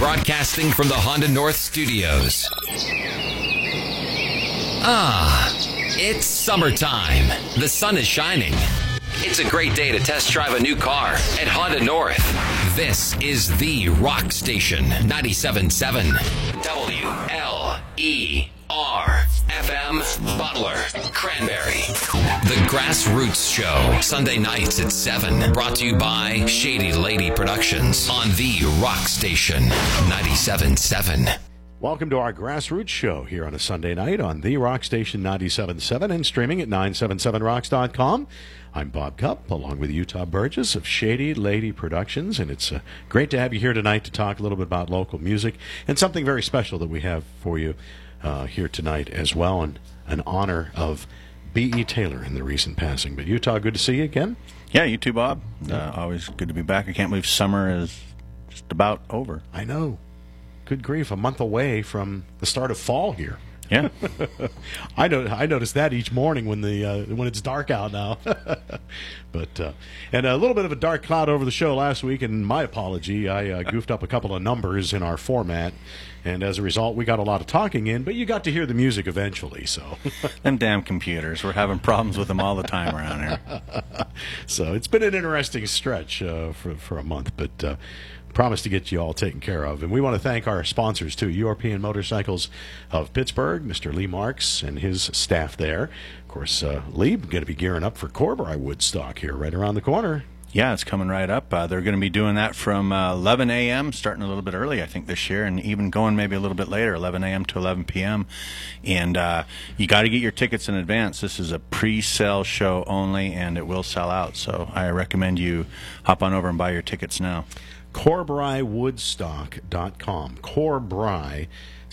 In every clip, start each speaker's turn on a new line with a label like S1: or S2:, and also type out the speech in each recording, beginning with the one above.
S1: broadcasting from the Honda North Studios. It's summertime. The sun is shining. It's a great day to test drive a new car at Honda North. This is the Rock Station 97.7 WLER FM Butler, Cranberry. The Grassroots Show, Sunday nights at 7. Brought to you by Shady Lady Productions on the Rock Station 97.7.
S2: Welcome to our Grassroots Show here on a Sunday night on the Rock Station 97.7 and streaming at 977rocks.com. I'm Bob Cupp, along with Utah Burgess of Shady Lady Productions, and it's great to have you here tonight to talk a little bit about local music and something very special that we have for you here tonight as well, and an honor of B.E. Taylor in the recent passing. But Utah, good to see you again.
S3: Yeah, you too, Bob. Always good to be back. I can't believe summer is just about over.
S2: I know. Good grief, a month away from the start of fall here.
S3: Yeah,
S2: I notice that each morning when it's dark out now. But and a little bit of a dark cloud over the show last week, and my apology, I goofed up a couple of numbers in our format, and as a result, we got a lot of talking in. But you got to hear the music eventually, so
S3: them damn computers. We're having problems with them all the time around here.
S2: So it's been an interesting stretch for a month, but. Promise to get you all taken care of. And we want to thank our sponsors, too, European Motorcycles of Pittsburgh, Mr. Lee Marks and his staff there. Of course, Lee, going to be gearing up for Corbry Woodstock here right around the corner.
S3: Yeah, it's coming right up. They're going to be doing that from 11 a.m., starting a little bit early, I think, this year, and even going maybe a little bit later, 11 a.m. to 11 p.m. And you got to get your tickets in advance. This is a pre-sale show only, and it will sell out. So I recommend you hop on over and buy your tickets now.
S2: CorbryWoodstock.com. Corbry,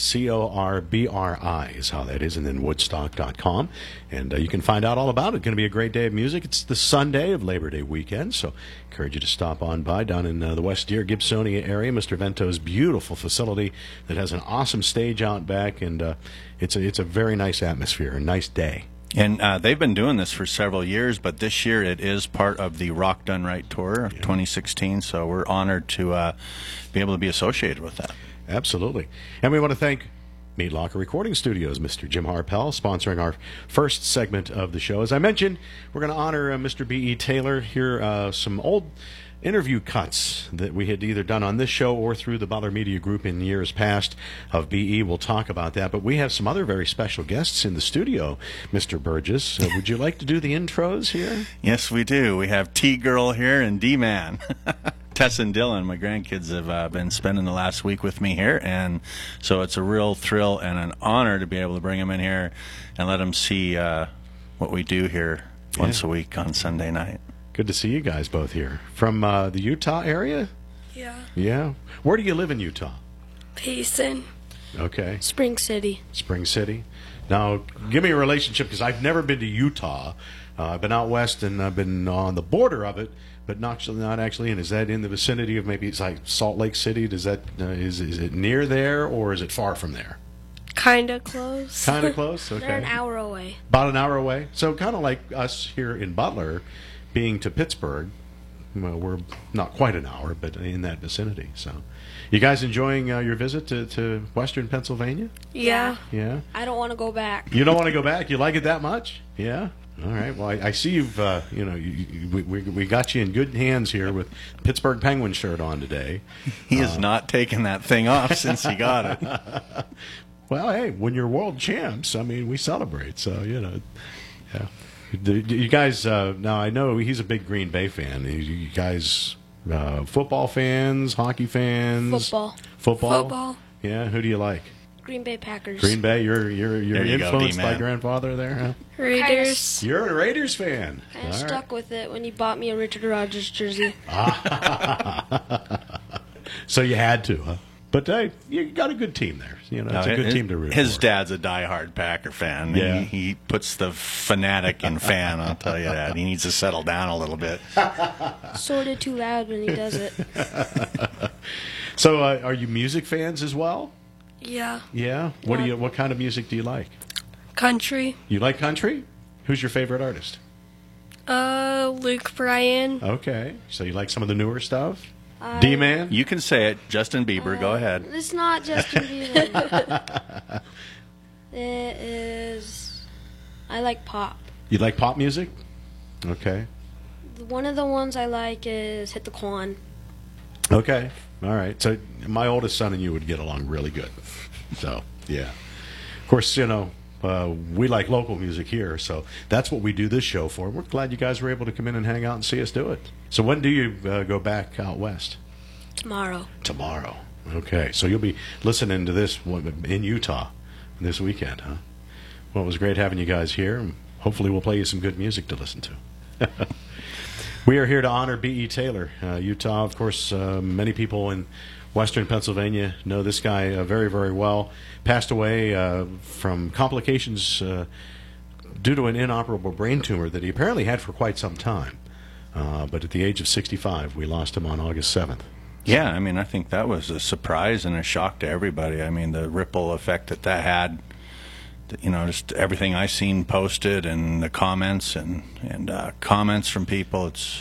S2: C-O-R-B-R-I is how that is, and then Woodstock.com. And you can find out all about it. It's going to be a great day of music. It's the Sunday of Labor Day weekend, so encourage you to stop on by down in the West Deer, Gibsonia area. Mr. Vento's beautiful facility that has an awesome stage out back, and it's a very nice atmosphere, a nice day.
S3: And they've been doing this for several years, but this year it is part of the Rock Done Right Tour of 2016, so we're honored to be able to be associated with that.
S2: Absolutely. And we want to thank Meat Locker Recording Studios, Mr. Jim Harpel, sponsoring our first segment of the show. As I mentioned, we're going to honor Mr. B.E. Taylor here, some old interview cuts that we had either done on this show or through the Butler Media Group in years past of B.E. We'll talk about that. But we have some other very special guests in the studio, Mr. Burgess. Would you like to do the intros here?
S3: Yes, we do. We have T-Girl here and D-Man. Tess and Dylan, my grandkids, have been spending the last week with me here, and so it's a real thrill and an honor to be able to bring them in here and let them see what we do here once a week on Sunday night.
S2: Good to see you guys both here. From the Utah area?
S4: Yeah.
S2: Yeah. Where do you live in Utah?
S4: Payson.
S2: Okay.
S4: Spring City.
S2: Spring City. Now, give me a relationship, because I've never been to Utah. I've been out west, and I've been on the border of it, but not actually in. Is that in the vicinity of, maybe it's like Salt Lake City? Does that is it near there, or is it far from there?
S4: Kind of close.
S2: Kind of close? Okay.
S4: They're an hour away.
S2: About an hour away. So kind of like us here in Butler, being to Pittsburgh. Well, we're not quite an hour, but in that vicinity. So, you guys enjoying your visit to Western Pennsylvania?
S4: Yeah.
S2: Yeah.
S4: I don't want to go back.
S2: You don't want to go back? You like it that much? Yeah. All right. Well, I see you've we got you in good hands here with Pittsburgh Penguins shirt on today.
S3: He has not taken that thing off since he got it.
S2: Well, hey, when you're world champs, I mean, we celebrate. So yeah. You guys, now I know he's a big Green Bay fan. You guys, football fans, hockey fans? Football? Yeah, who do you like?
S4: Green Bay Packers.
S2: Green Bay, you're influenced by
S3: D-Man.
S2: Grandfather there, huh?
S4: Raiders.
S2: You're a Raiders fan.
S4: I stuck with it when he bought me a Richard Rodgers jersey.
S2: So you had to, huh? But hey, you got a good team there. You know, it's a good team to root for.
S3: His dad's a diehard Packer fan.
S2: Yeah.
S3: He puts the fanatic in fan, I'll tell you that. He needs to settle down a little bit.
S4: Sort of too loud when he does it.
S2: So are you music fans as well?
S4: Yeah.
S2: Yeah? What kind of music do you like?
S4: Country.
S2: You like country? Who's your favorite artist?
S4: Luke Bryan.
S2: Okay. So you like some of the newer stuff? D-Man?
S3: You can say it. Justin Bieber. Go ahead.
S4: It's not Justin Bieber. It is. I like pop.
S2: You like pop music? Okay.
S4: One of the ones I like is Hit the Quan.
S2: Okay. All right. So my oldest son and you would get along really good. So, yeah. Of course, we like local music here, so that's what we do this show for. We're glad you guys were able to come in and hang out and see us do it. So when do you go back out west?
S4: Tomorrow.
S2: Tomorrow. Okay. So you'll be listening to this in Utah this weekend, huh? Well, it was great having you guys here, and hopefully we'll play you some good music to listen to. We are here to honor B.E. Taylor. Utah, of course, many people in western Pennsylvania know this guy very, very well. Passed away from complications due to an inoperable brain tumor that he apparently had for quite some time. But at the age of 65, we lost him on August 7th.
S3: Yeah, I mean, I think that was a surprise and a shock to everybody. I mean, the ripple effect that had, just everything I seen posted and the comments and comments from people. It's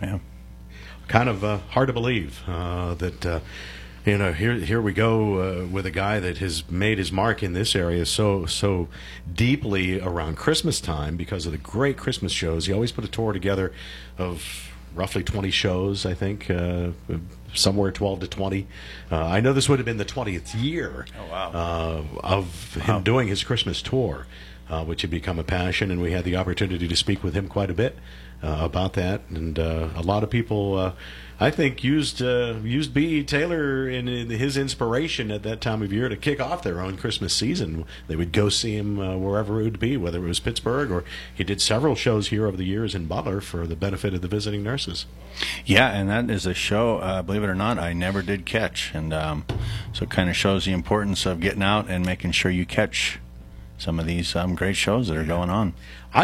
S2: kind of hard to believe that here we go with a guy that has made his mark in this area so deeply around Christmas time because of the great Christmas shows. He always put a tour together of roughly 20 shows, I think, somewhere 12 to 20. I know this would have been the 20th year of him doing his Christmas tour, which had become a passion, and we had the opportunity to speak with him quite a bit about that. And a lot of people, I think, used B.E. Taylor in his inspiration at that time of year to kick off their own Christmas season. They would go see him wherever it would be, whether it was Pittsburgh or he did several shows here over the years in Butler for the benefit of the visiting nurses.
S3: Yeah, and that is a show, believe it or not, I never did catch. And so it kind of shows the importance of getting out and making sure you catch some of these great shows that are going on.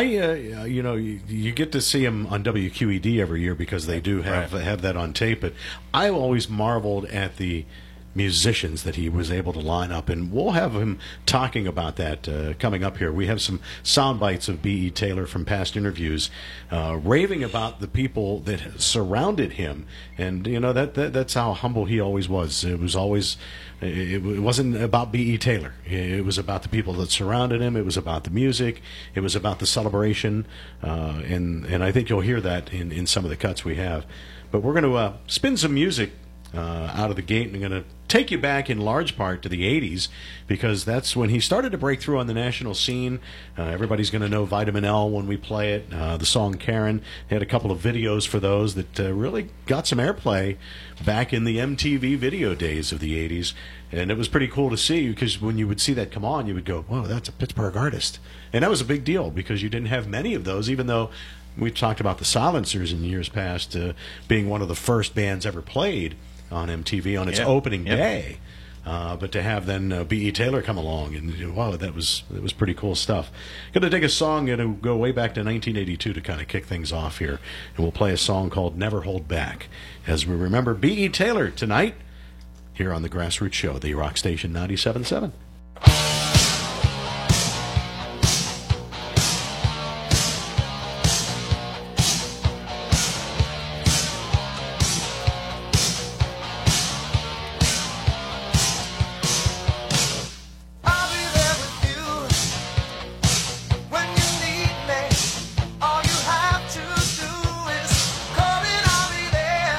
S3: You get to see him on WQED every year because they do have that on tape. But I always marveled at the musicians that he was able to line up, and we'll have him talking about that coming up here. We have some sound bites of B.E. Taylor from past interviews, raving about the people that surrounded him, and that's how humble he always was. It was always. It wasn't about B.E. Taylor. It was about the people that surrounded him. It was about the music. It was about the celebration, and I think you'll hear that in some of the cuts we have. But we're going to spin some music out of the gate, and I'm going to take you back in large part to the 80s because that's when he started to break through on the national scene. Everybody's going to know Vitamin L when we play it. The song Karen, he had a couple of videos for those that really got some airplay back in the MTV video days of the 80s. And it was pretty cool to see because when you would see that come on, you would go, whoa, that's a Pittsburgh artist. And that was a big deal because you didn't have many of those, even though we've talked about the Silencers in years past being one of the first bands ever played on MTV on its opening day. But to have then B.E. Taylor come along, and wow, that was pretty cool stuff. Going to take a song and go way back to 1982 to kind of kick things off here, and we'll play a song called Never Hold Back as we remember B.E. Taylor tonight here on the Grassroots Show, the Rock Station 97.7.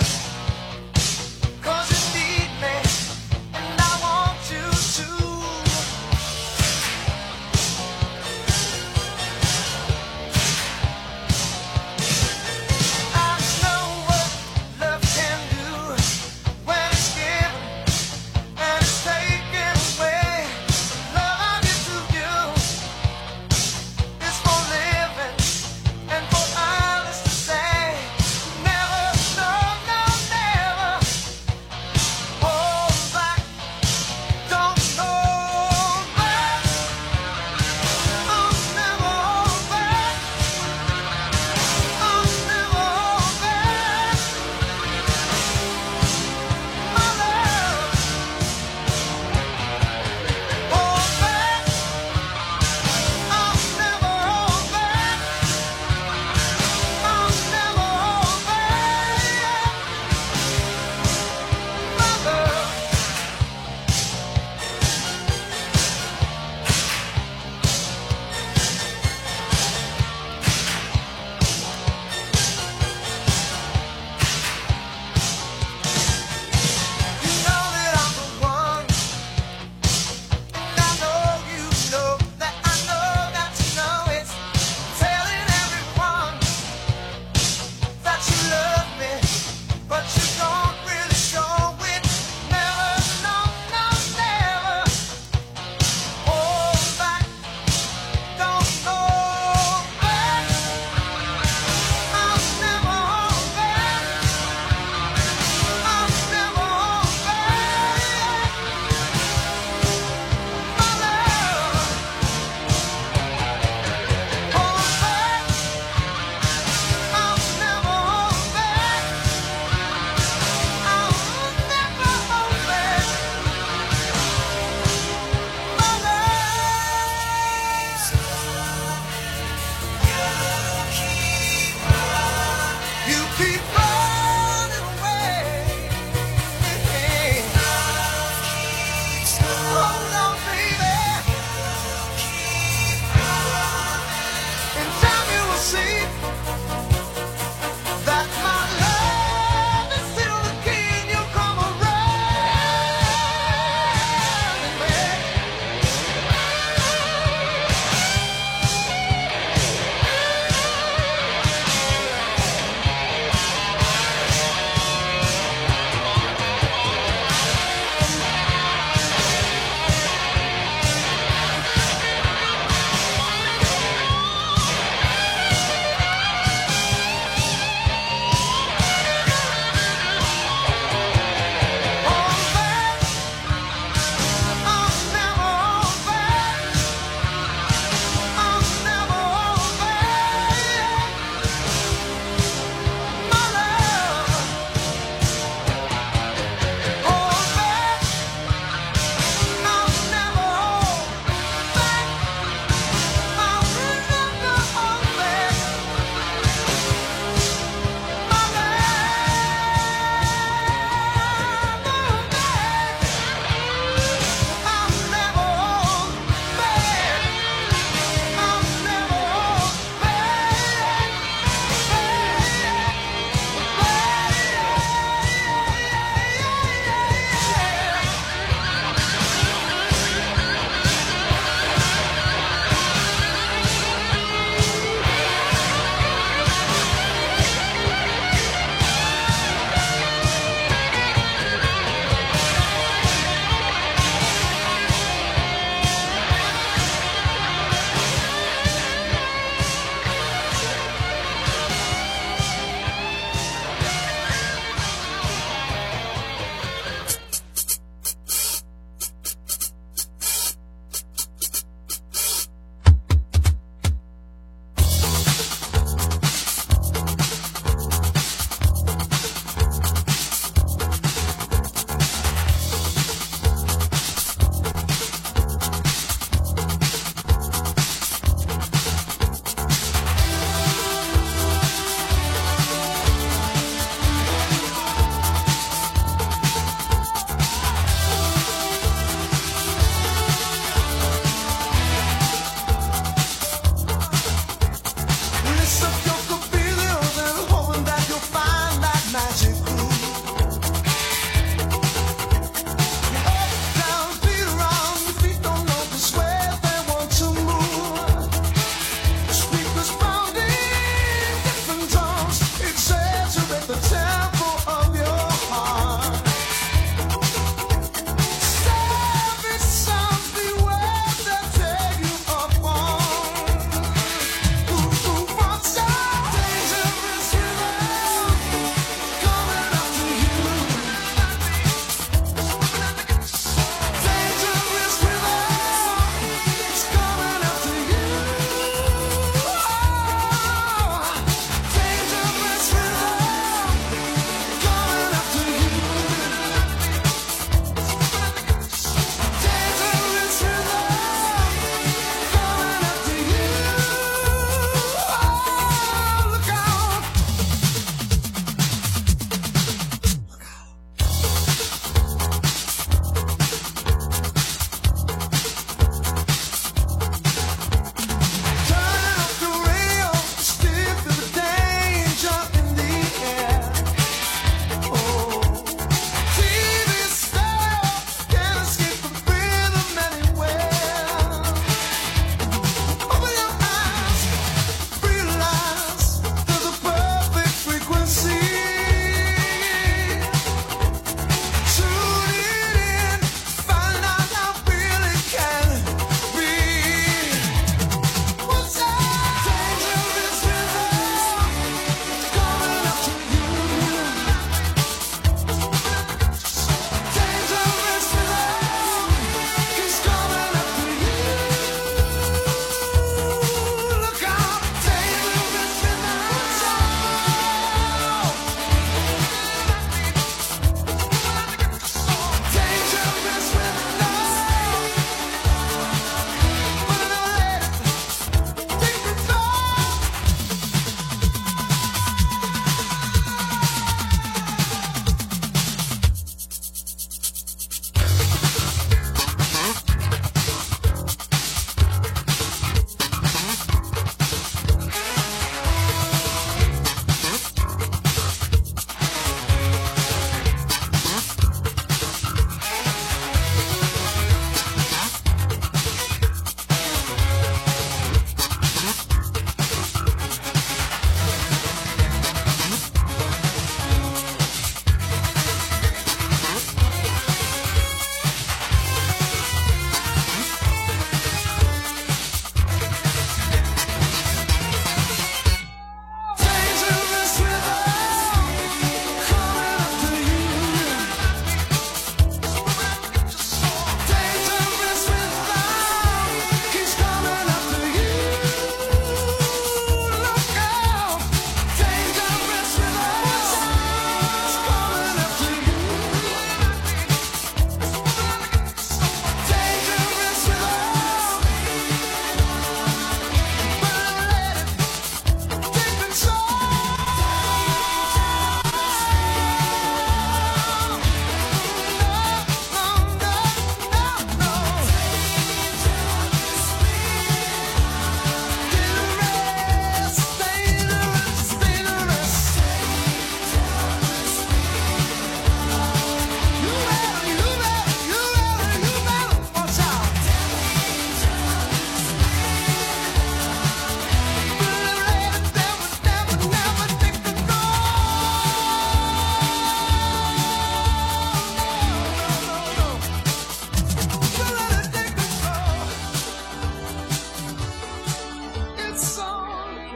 S5: Cause you need me, and I want you to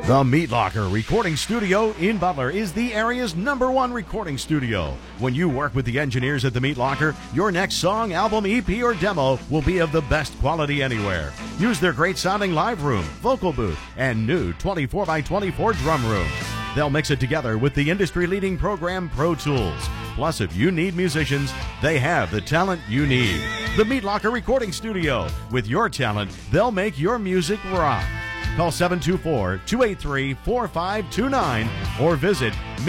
S2: The Meat Locker Recording Studio in Butler is the area's #1 recording studio. When you work with the engineers at the Meat Locker, your next song, album, EP, or demo will be of the best quality anywhere. Use their great sounding live room, vocal booth, and new 24x24 drum room. They'll mix it together with the industry-leading program Pro Tools. Plus, if you need musicians, they have the talent you need. The Meat Locker Recording Studio. With your talent, they'll make your music rock. Call 724-283-4529 or visit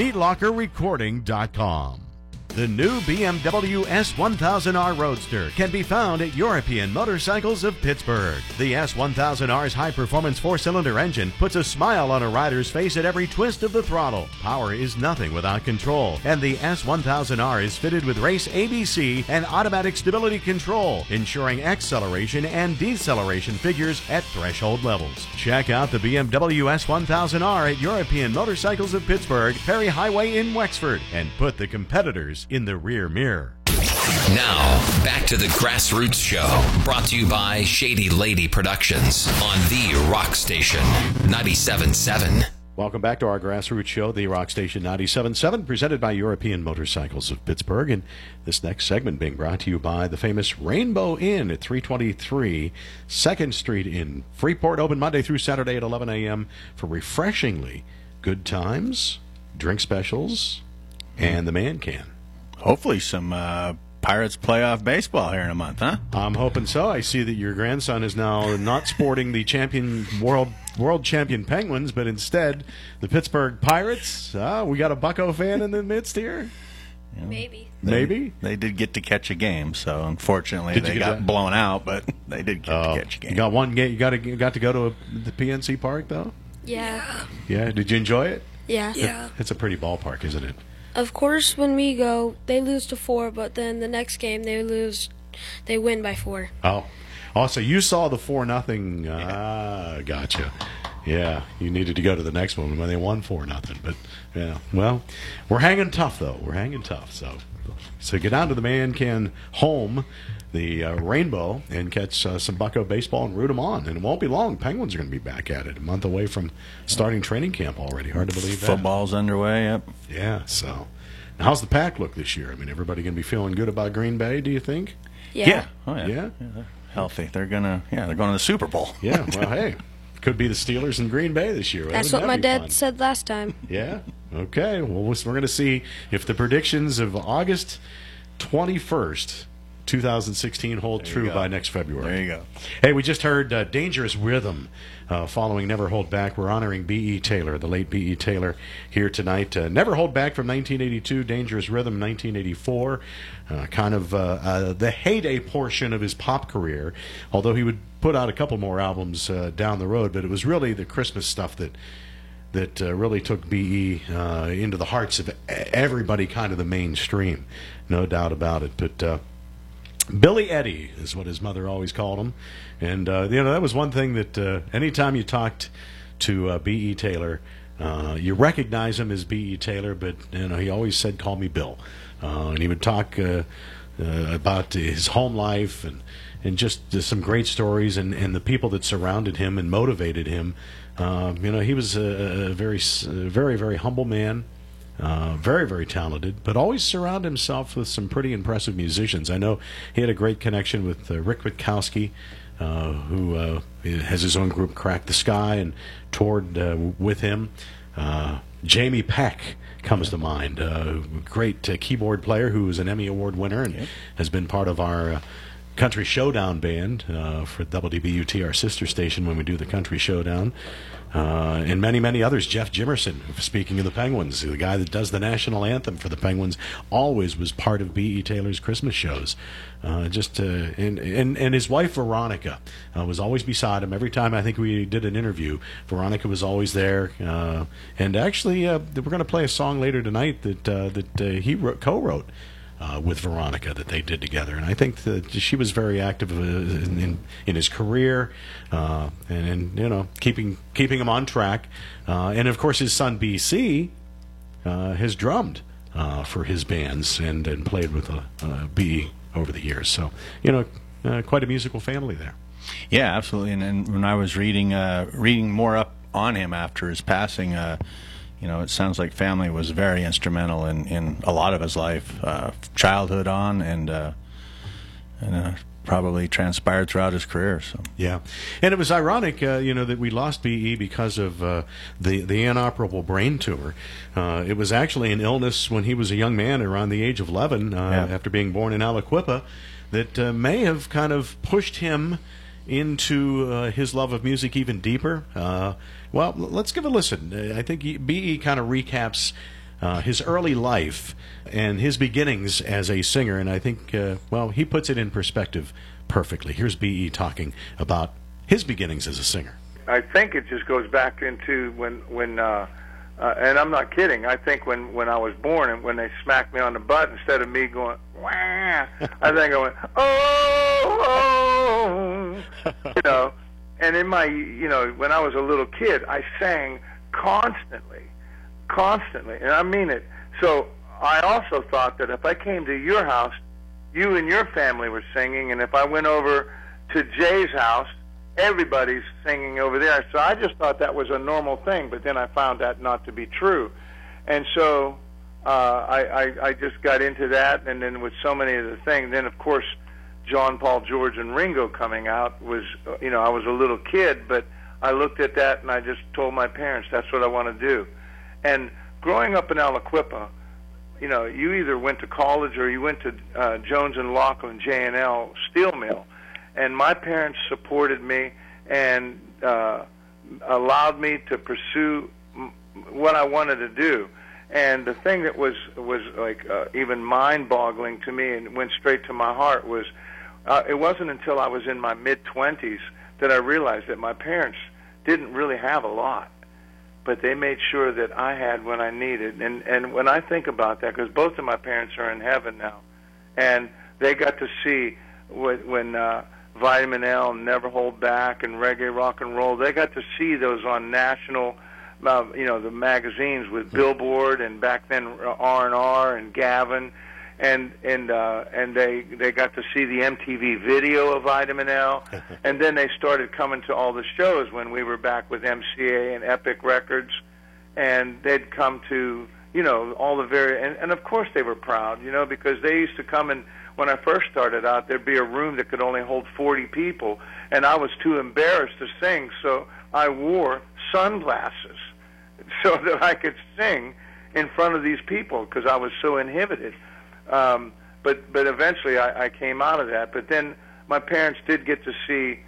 S2: meatlockerrecording.com. The new BMW S1000R Roadster can be found at European Motorcycles of Pittsburgh. The S1000R's high-performance four-cylinder engine puts a smile on a rider's face at every twist of the throttle. Power is nothing without control, and the S1000R is fitted with race ABC and automatic stability control, ensuring acceleration and deceleration figures at threshold levels. Check out the BMW S1000R at European Motorcycles of Pittsburgh, Perry Highway in Wexford, and put the competitors in the rear mirror.
S1: Now, back to the Grassroots Show, brought to you by Shady Lady Productions on the Rock Station 97.7.
S2: Welcome back to our Grassroots Show, the Rock Station 97.7, presented by European Motorcycles of Pittsburgh. And this next segment being brought to you by the famous Rainbow Inn at 323 2nd Street in Freeport, open Monday through Saturday at 11 a.m. for refreshingly good times, drink specials, and the man can.
S3: Hopefully some Pirates playoff baseball here in a month, huh?
S2: I'm hoping so. I see that your grandson is now not sporting the world champion Penguins, but instead the Pittsburgh Pirates. We got a Bucco fan in the midst here.
S3: Yeah.
S4: Maybe.
S3: They did get to catch a game, so unfortunately they got blown out, but they did get to catch a game.
S2: You got one game. You got to go to the PNC Park though.
S4: Yeah.
S2: Yeah. Did you enjoy it?
S4: Yeah.
S2: It's a pretty ballpark, isn't it?
S4: Of course, when we go, they lose to 4, but then the next game they win by 4.
S2: Oh, so you saw the 4-0. Gotcha. Yeah, you needed to go to the next one when they won 4-0. But yeah, well, we're hanging tough though. We're hanging tough. So get down to the Man Can home, the Rainbow, and catch some Bucco baseball and root them on. And it won't be long. Penguins are going to be back at it, a month away from starting training camp already. Hard to believe that.
S3: Football's underway. Yep.
S2: Yeah. So, now, how's the pack look this year? I mean, everybody going to be feeling good about Green Bay? Do you think?
S4: Yeah.
S3: Oh yeah.
S2: Yeah?
S3: They're healthy. They're going to the Super Bowl.
S2: Yeah. Well, hey. Could be the Steelers in Green Bay this year.
S4: That's what my dad said last time.
S2: Yeah? Okay. Well, we're going to see if the predictions of August 21st, 2016 hold true by next February.
S3: There you go.
S2: Hey, we just heard Dangerous Rhythm following Never Hold Back. We're honoring B.E. Taylor, the late B.E. Taylor, here tonight. Never Hold Back from 1982, Dangerous Rhythm 1984. Kind of the heyday portion of his pop career, although he would put out a couple more albums down the road, but it was really the Christmas stuff that really took B.E. Into the hearts of everybody, kind of the mainstream, no doubt about it. But Billy Eddie is what his mother always called him, and that was one thing that anytime you talked to B.E. Taylor, you recognize him as B.E. Taylor, but he always said, "Call me Bill," and he would talk about his home life and just some great stories and the people that surrounded him and motivated him. He was a very, very, very humble man. Very, very talented, but always surrounded himself with some pretty impressive musicians. I know he had a great connection with Rick Witkowski, who has his own group, Crack the Sky, and toured with him. Jamie Peck comes to mind, great keyboard player who is an Emmy Award winner and has been part of our Country Showdown band for WWT, our sister station, when we do the Country Showdown. And many, many others. Jeff Jimerson, speaking of the Penguins, the guy that does the national anthem for the Penguins, always was part of B.E. Taylor's Christmas shows. And his wife, Veronica, was always beside him. Every time I think we did an interview, Veronica was always there. And actually, we're going to play a song later tonight that he co-wrote with Veronica that they did together, and I think that she was very active in his career, and keeping him on track. And of course, his son BC has drummed for his bands and played with B over the years. So quite a musical family there.
S3: Yeah, absolutely. And when I was reading more up on him after his passing. It sounds like family was very instrumental in a lot of his life, childhood on, and probably transpired throughout his career. So
S2: yeah, and it was ironic, that we lost B.E. because of the inoperable brain tumor. It was actually an illness when he was a young man, around the age of 11, after being born in Aliquippa, that may have kind of pushed him into his love of music even deeper. Well, let's give a listen. I think B.E. kind of recaps his early life and his beginnings as a singer, and I think, he puts it in perspective perfectly. Here's B.E. talking about his beginnings as a singer.
S5: I think it just goes back into when and I'm not kidding, I think when I was born and when they smacked me on the butt, instead of me going, wah, I think I went, oh, and in my, when I was a little kid, I sang constantly, and I mean it. So I also thought that if I came to your house, you and your family were singing, and if I went over to Jay's house, everybody's singing over there. So I just thought that was a normal thing, but then I found that not to be true. And so I just got into that, and then with so many of the things, then of course John, Paul, George, and Ringo coming out was, I was a little kid, but I looked at that and I just told my parents that's what I want to do. And growing up in Aliquippa, you either went to college or you went to Jones and Laughlin J&L Steel Mill. And my parents supported me and allowed me to pursue what I wanted to do. And the thing that was like even mind-boggling to me and went straight to my heart was it wasn't until I was in my mid-20s that I realized that my parents didn't really have a lot, but they made sure that I had what I needed. And when I think about that, because both of my parents are in heaven now, and they got to see when Vitamin L, Never Hold Back, and Reggae Rock and Roll, they got to see those on national, the magazines with Billboard and back then R&R and Gavin, and they got to see the MTV video of Vitamin L, and then they started coming to all the shows when we were back with MCA and Epic Records, and they'd come to all the and of course they were proud, because they used to come and when I first started out, there'd be a room that could only hold 40 people, and I was too embarrassed to sing, so I wore sunglasses so that I could sing in front of these people because I was so inhibited. But eventually I came out of that. But then my parents did get to see,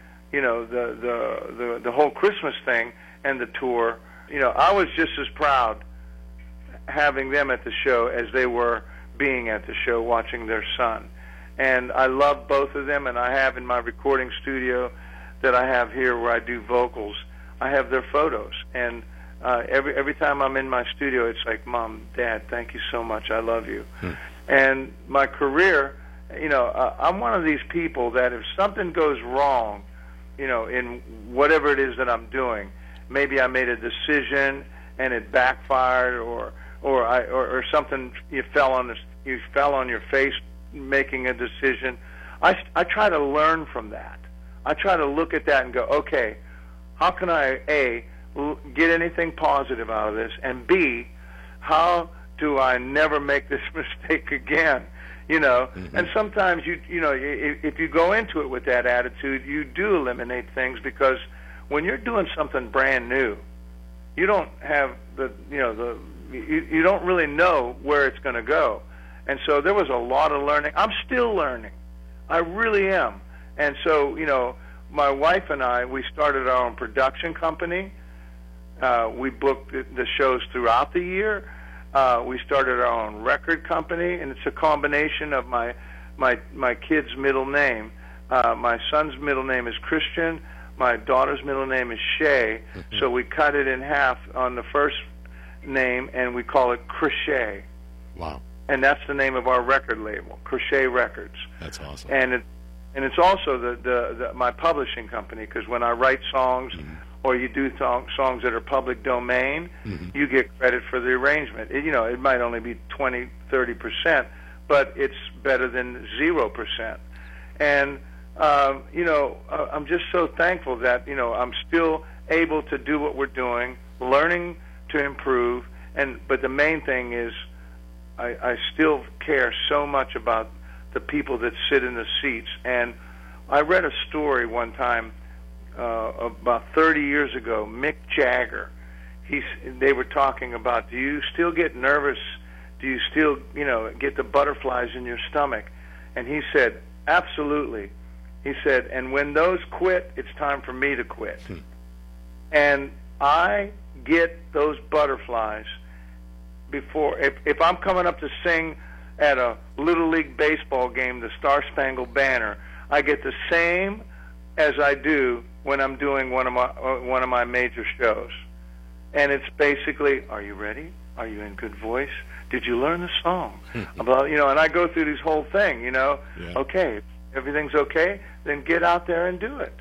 S5: the whole Christmas thing and the tour. I was just as proud having them at the show as they were being at the show watching their son. And I love both of them, and I have in my recording studio that I have here where I do vocals, I have their photos. And every time I'm in my studio, it's like, Mom, Dad, thank you so much. I love you. And my career, I'm one of these people that if something goes wrong, in whatever it is that I'm doing, maybe I made a decision and it backfired, or something you fell on your face making a decision. I try to learn from that. I try to look at that and go, okay, how can I A, get anything positive out of this, and B, how do I never make this mistake again? And sometimes if you go into it with that attitude, you do eliminate things, because when you're doing something brand new, you don't have you don't really know where it's going to go. And so there was a lot of learning. I'm still learning. I really am. And so, my wife and I, we started our own production company. We booked the shows throughout the year. We started our own record company, and it's a combination of my kid's middle name. My son's middle name is Christian. My daughter's middle name is Shay. So we cut it in half on the first name, and we call it Crochet.
S2: Wow.
S5: And that's the name of our record label, Crochet Records.
S2: That's awesome.
S5: And it's also the my publishing company, because when I write songs or you do songs that are public domain, you get credit for the arrangement. It might only be 20, 30%, but it's better than 0%. And I'm just so thankful that I'm still able to do what we're doing, learning to improve, but the main thing is I still care so much about the people that sit in the seats. And I read a story one time about 30 years ago. Mick Jagger, they were talking about, do you still get nervous? Do you still, get the butterflies in your stomach? And he said, absolutely. He said, and when those quit, it's time for me to quit. And I get those butterflies before, if I'm coming up to sing at a Little League baseball game, the Star Spangled Banner, I get the same as I do when I'm doing one of my major shows. And it's basically, are you ready? Are you in good voice? Did you learn the song? About, and I go through this whole thing, Yeah. Okay, everything's okay, then get out there and do it.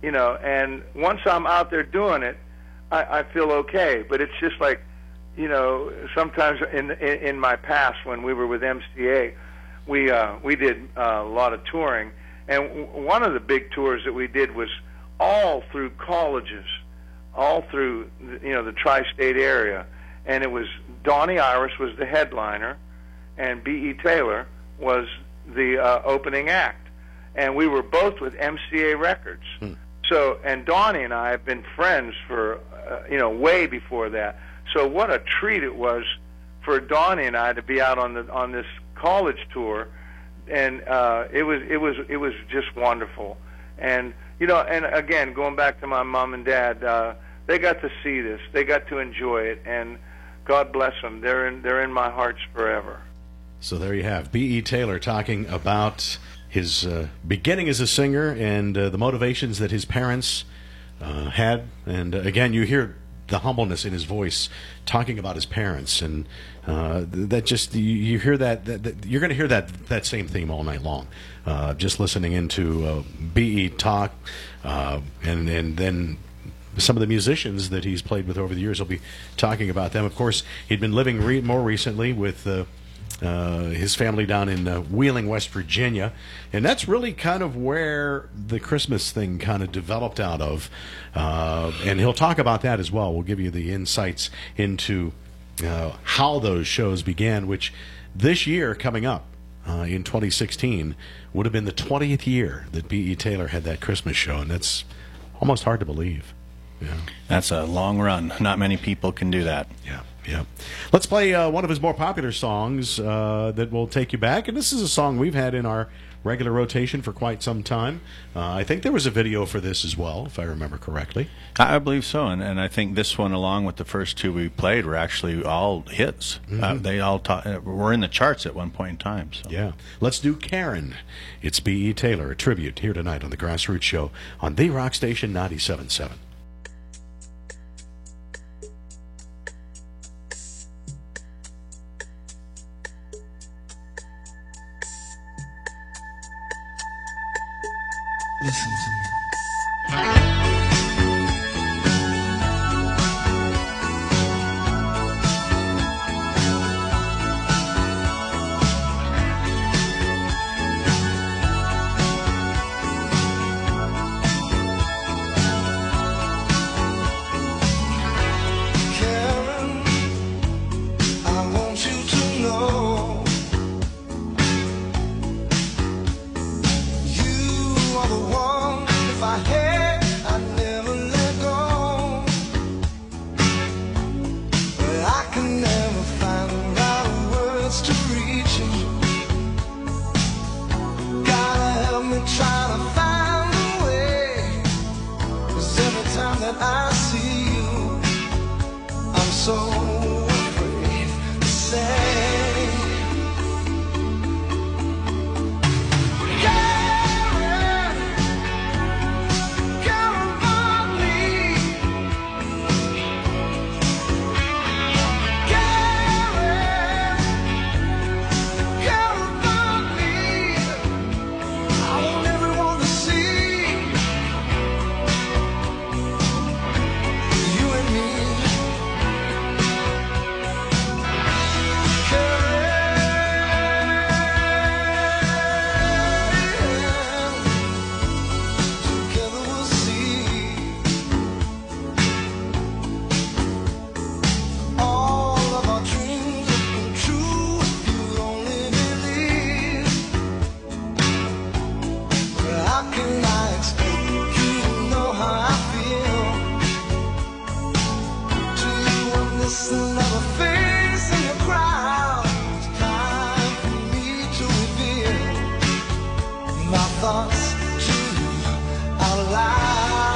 S5: And once I'm out there doing it, I feel okay. But it's just like, sometimes in my past when we were with MCA, we did a lot of touring, and one of the big tours that we did was all through colleges, all through the tri-state area, and it was Donnie Iris was the headliner, and B.E. Taylor was the opening act, and we were both with MCA Records. So, and Donnie and I have been friends for way before that. So what a treat it was for Donnie and I to be out on this college tour, and it was just wonderful. And and again, going back to my mom and dad, they got to see this, they got to enjoy it, and God bless them. They're in my hearts forever.
S2: So there you have B.E. Taylor talking about his beginning as a singer and the motivations that his parents had. And again, you hear the humbleness in his voice talking about his parents, and that just you hear that you're going to hear that same theme all night long. Just listening into B.E. talk, and then some of the musicians that he's played with over the years, he'll be talking about them. Of course, he'd been living more recently with his family down in Wheeling, West Virginia, and that's really kind of where the Christmas thing kind of developed out of, and he'll talk about that as well. We'll give you the insights into how those shows began, which this year coming up in 2016 would have been the 20th year that B.E. Taylor had that Christmas show, and that's almost hard to believe. Yeah.
S3: That's a long run. Not many people can do that.
S2: Yeah. Let's play one of his more popular songs that will take you back. And this is a song we've had in our regular rotation for quite some time. I think there was a video for this as well, if I remember correctly.
S3: I believe so. And I think this one, along with the first two we played, were actually all hits. They all were in the charts at one point in time. So.
S2: Yeah. Let's do Karen. It's B.E. Taylor, a tribute here tonight on the Grassroots Show on the Rock Station 97.7.
S6: Listen to me. Karen, I want you to know you are the one. If I had, I'd never let go. But I can never find the right words to reach you. Gotta help me try to find a way. 'Cause every time that I see you, I'm so afraid to say. Karen, can I explain? You know how I feel. To you I'm this another face in your crowd. It's time for me to reveal my thoughts to you out loud.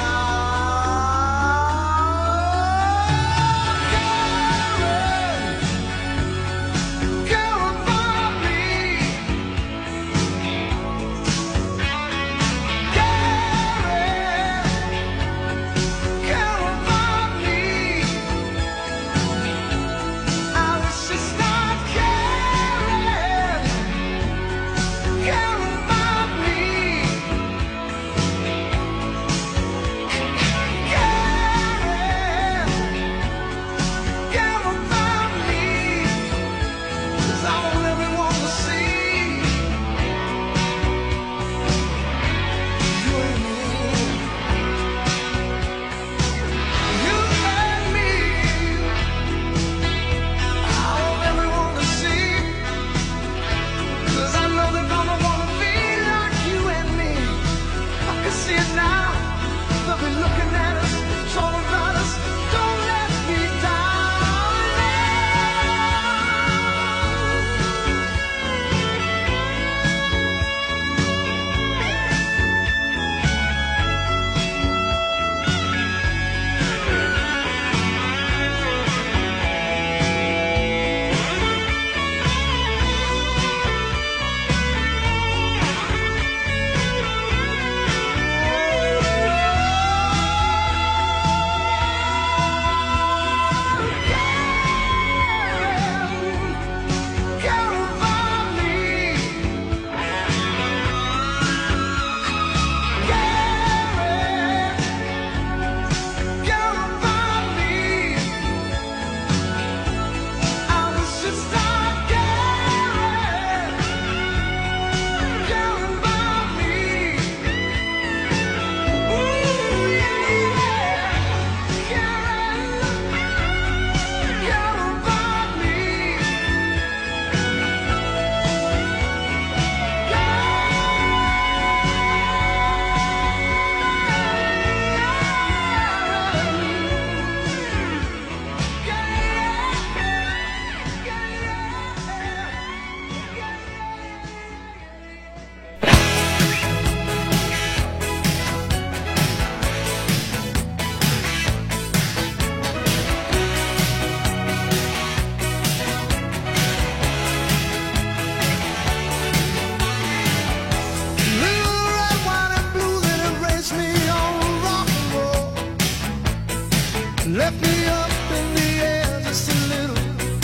S7: Left me up in the air just a little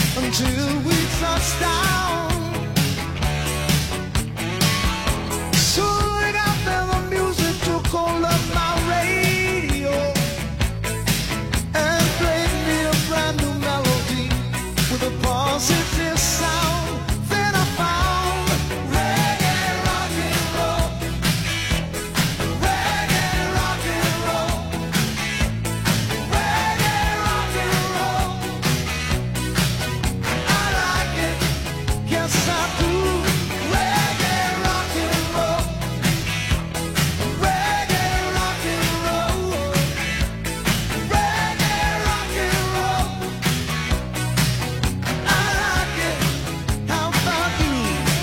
S7: until we touched down. Soon after the music took hold of my radio and played me a brand new melody with a positive sound. Then I found reggae rock and roll, reggae rock and roll. Yes, I do. Reggae rock and roll. Reggae rock and roll. Reggae rock and roll. I like it. How about you?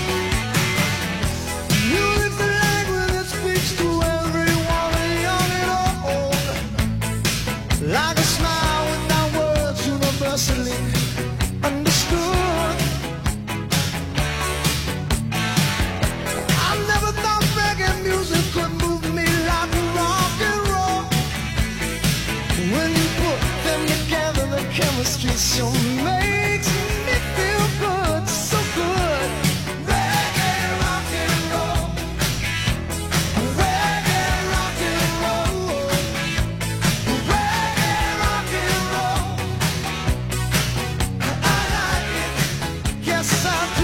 S7: Music's the language that speaks to everyone, young and old. Like a smile without words, universally understood. Music could move me like rock and roll. When you put them together, the chemistry so makes me feel good, so good. Reggae rock and roll. Reggae rock and roll. Reggae rock and roll. I like it. Yes, I do.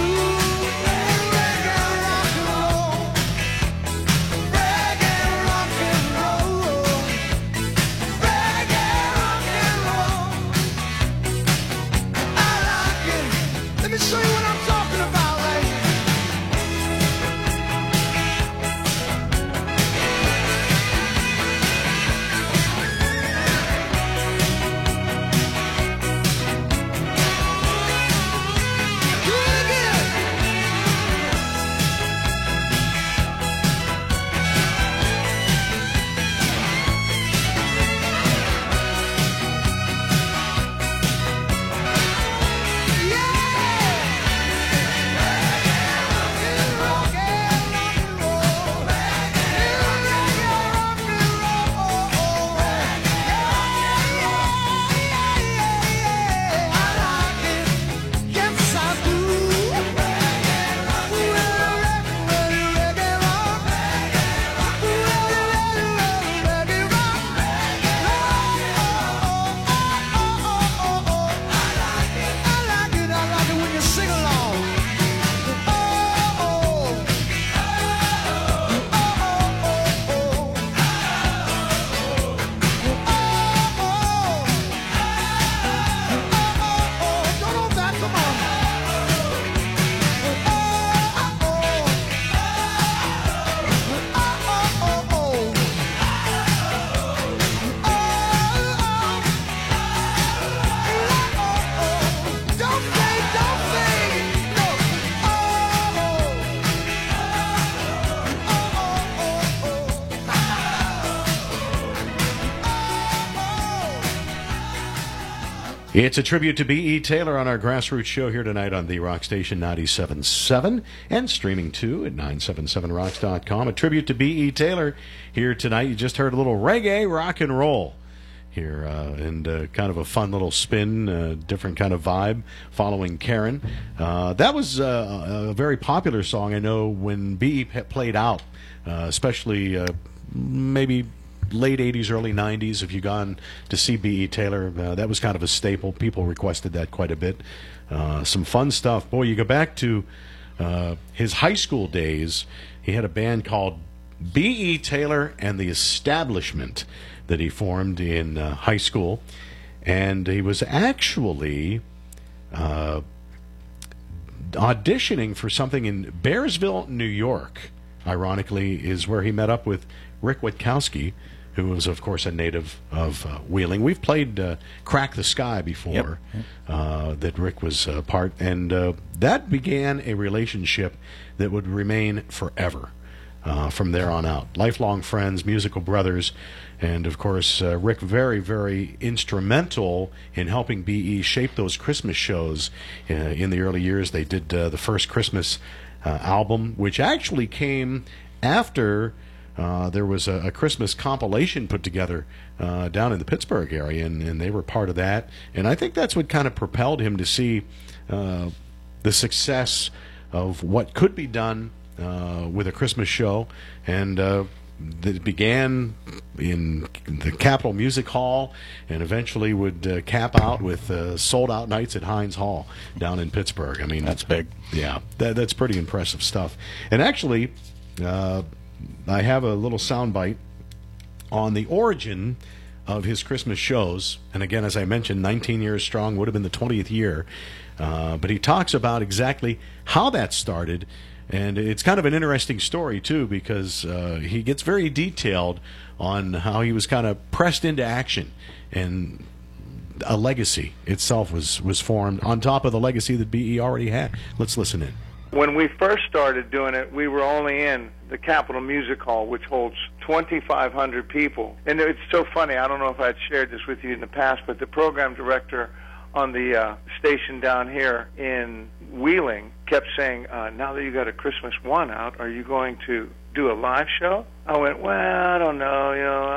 S2: It's a tribute to B.E. Taylor on our Grassroots show here tonight on the Rock Station 97.7 and streaming too at 977rocks.com. A tribute to B.E. Taylor here tonight. You just heard a little reggae rock and roll here and kind of a fun little spin, different kind of vibe following Karen. That was a very popular song, I know, when B.E. played out, especially maybe late 80s, early 90s. If you've gone to see B.E. Taylor, that was kind of a staple. People requested that quite a bit. Some fun stuff. Boy, you go back to his high school days. He had a band called B.E. Taylor and the Establishment that he formed in high school. And he was actually auditioning for something in Bearsville, New York, ironically, is where he met up with Rick Witkowski, who was, of course, a native of Wheeling. We've played Crack the Sky before, that Rick was part, and that began a relationship that would remain forever from there on out. Lifelong friends, musical brothers, and, of course, Rick very, very instrumental in helping B.E. shape those Christmas shows in the early years. They did the first Christmas album, which actually came after there was a Christmas compilation put together down in the Pittsburgh area, and they were part of that. And I think that's what kind of propelled him to see the success of what could be done with a Christmas show. And it began in the Capitol Music Hall and eventually would cap out with sold-out nights at Heinz Hall down in Pittsburgh. I mean,
S3: That's big.
S2: Yeah, that's pretty impressive stuff. And actually, I have a little soundbite on the origin of his Christmas shows. And again, as I mentioned, 19 years strong, would have been the 20th year. But he talks about exactly how that started. And it's kind of an interesting story, too, because he gets very detailed on how he was kind of pressed into action. And a legacy itself was formed on top of the legacy that B.E. already had. Let's listen in.
S5: When we first started doing it, we were only in the Capitol Music Hall, which holds 2,500 people. And it's so funny, I don't know if I'd shared this with you in the past, but the program director on the station down here in Wheeling kept saying, now that you got a Christmas one out, are you going to do a live show? I went, well, I don't know,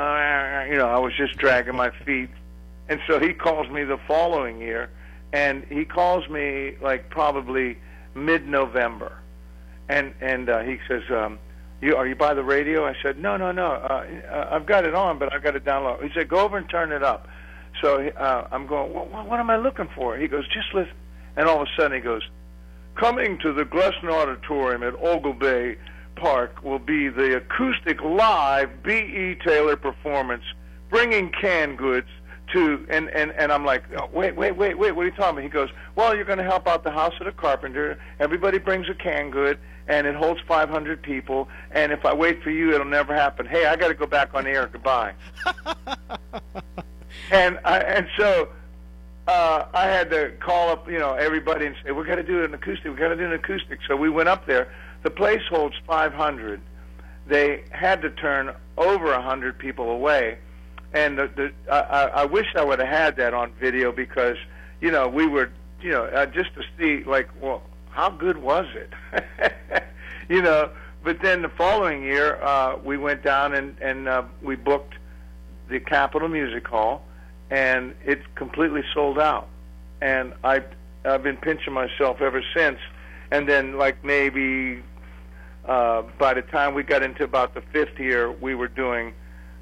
S5: I was just dragging my feet. And so he calls me the following year, and he calls me like probably mid-November, and he says, are you by the radio? I said, no, I've got it on, but I've got it down low. He said, go over and turn it up. So I'm going, what am I looking for? He goes, just listen. And all of a sudden he goes, coming to the Glessner Auditorium at Ogle Bay Park will be the acoustic live B.E. Taylor performance, bringing canned goods to, and I'm like, oh, wait, what are you talking about? He goes, well, you're going to help out the House of the Carpenter. Everybody brings a canned good, and it holds 500 people, and if I wait for you, it'll never happen. Hey, I got to go back on the air. Goodbye. and so I had to call up, everybody and say, we got to do an acoustic. So we went up there. The place holds 500. They had to turn over 100 people away. And I wish I would have had that on video because, we were, just to see, like, well, how good was it? But then the following year, we went down and we booked the Capitol Music Hall, and it's completely sold out. And I've been pinching myself ever since. And then, like, maybe by the time we got into about the fifth year, we were doing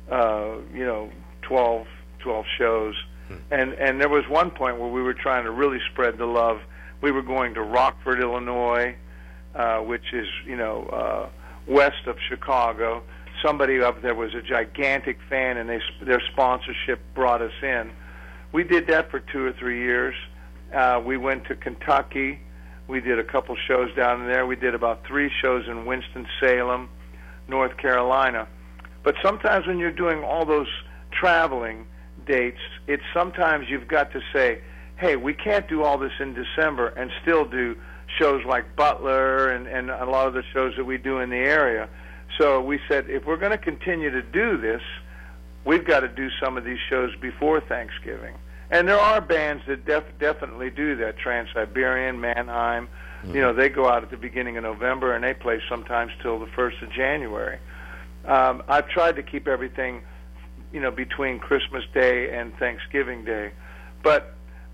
S5: 12 shows. And there was one point where we were trying to really spread the love. We were going to Rockford, Illinois, which is, west of Chicago. Somebody up there was a gigantic fan, and their sponsorship brought us in. We did that for 2 or 3 years. We went to Kentucky. We did a couple shows down there. We did about 3 shows in Winston-Salem, North Carolina. But sometimes when you're doing all those traveling dates, it's sometimes you've got to say, hey, we can't do all this in December and still do shows like Butler and a lot of the shows that we do in the area. So we said, if we're going to continue to do this, we've got to do some of these shows before Thanksgiving. And there are bands that definitely do that. Trans-Siberian, Mannheim, they go out at the beginning of November and they play sometimes till the 1st of January. I've tried to keep everything, between Christmas Day and Thanksgiving Day. But,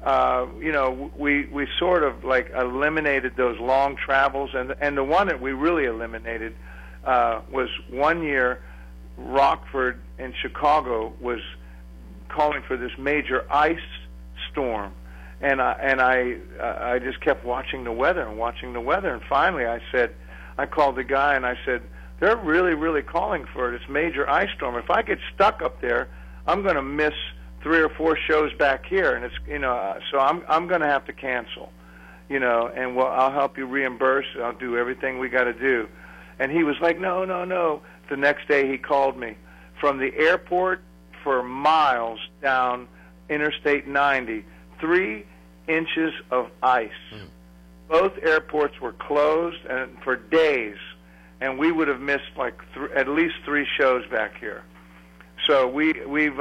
S5: we sort of like eliminated those long travels. And the one that we really eliminated was one year Rockford and Chicago was calling for this major ice storm. And I just kept watching the weather, and finally I called the guy and I said, they're really, really calling for this major ice storm. If I get stuck up there, I'm going to miss 3 or 4 shows back here, and it's so I'm going to have to cancel, and I'll help you reimburse. I'll do everything we got to do. And he was like, no. The next day he called me from the airport for miles down Interstate 90, 3 inches of ice. Both airports were closed and for days, and we would have missed like at least 3 shows back here. So we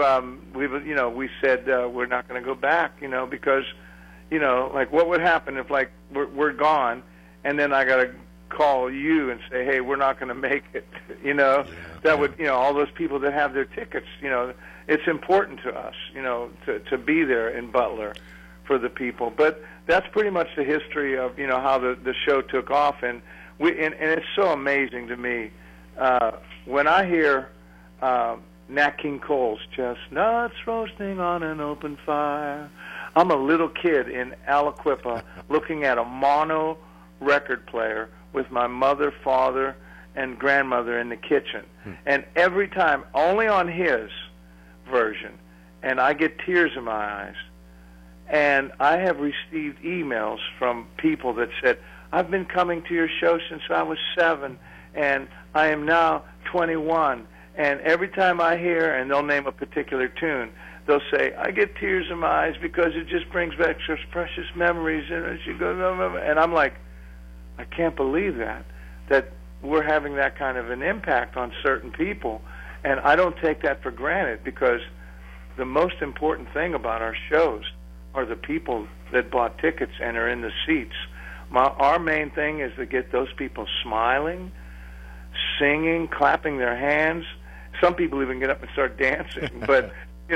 S5: said we're not going to go back, because like what would happen if like we're gone, and then I got to call you and say, hey, we're not going to make it, that would, all those people that have their tickets, it's important to us, to be there in Butler for the people. But that's pretty much the history of, how the show took off. And it's so amazing to me when I hear Nat King Cole's Chestnuts Roasting on an Open Fire. I'm a little kid in Aliquippa looking at a mono record player with my mother, father, and grandmother in the kitchen. And every time, only on his version, and I get tears in my eyes. And I have received emails from people that said, I've been coming to your show since I was 7, and I am now 21. And every time I hear, and they'll name a particular tune, they'll say, I get tears in my eyes because it just brings back such precious memories. And she goes, and I'm like, I can't believe that we're having that kind of an impact on certain people. And I don't take that for granted, because the most important thing about our shows are the people that bought tickets and are in the seats. Our main thing is to get those people smiling, singing, clapping their hands. Some people even get up and start dancing. But,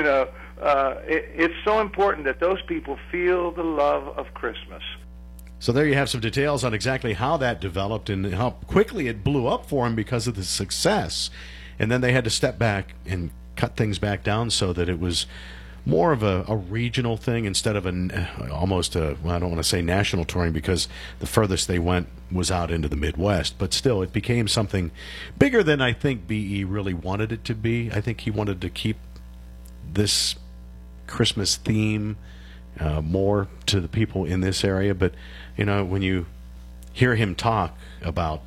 S5: it's so important that those people feel the love of Christmas.
S2: So there you have some details on exactly how that developed and how quickly it blew up for him because of the success. And then they had to step back and cut things back down so that it was more of a regional thing instead of almost I don't want to say national touring, because the furthest they went was out into the Midwest. But still, it became something bigger than I think B.E. really wanted it to be. I think he wanted to keep this Christmas theme more to the people in this area. But, when you hear him talk about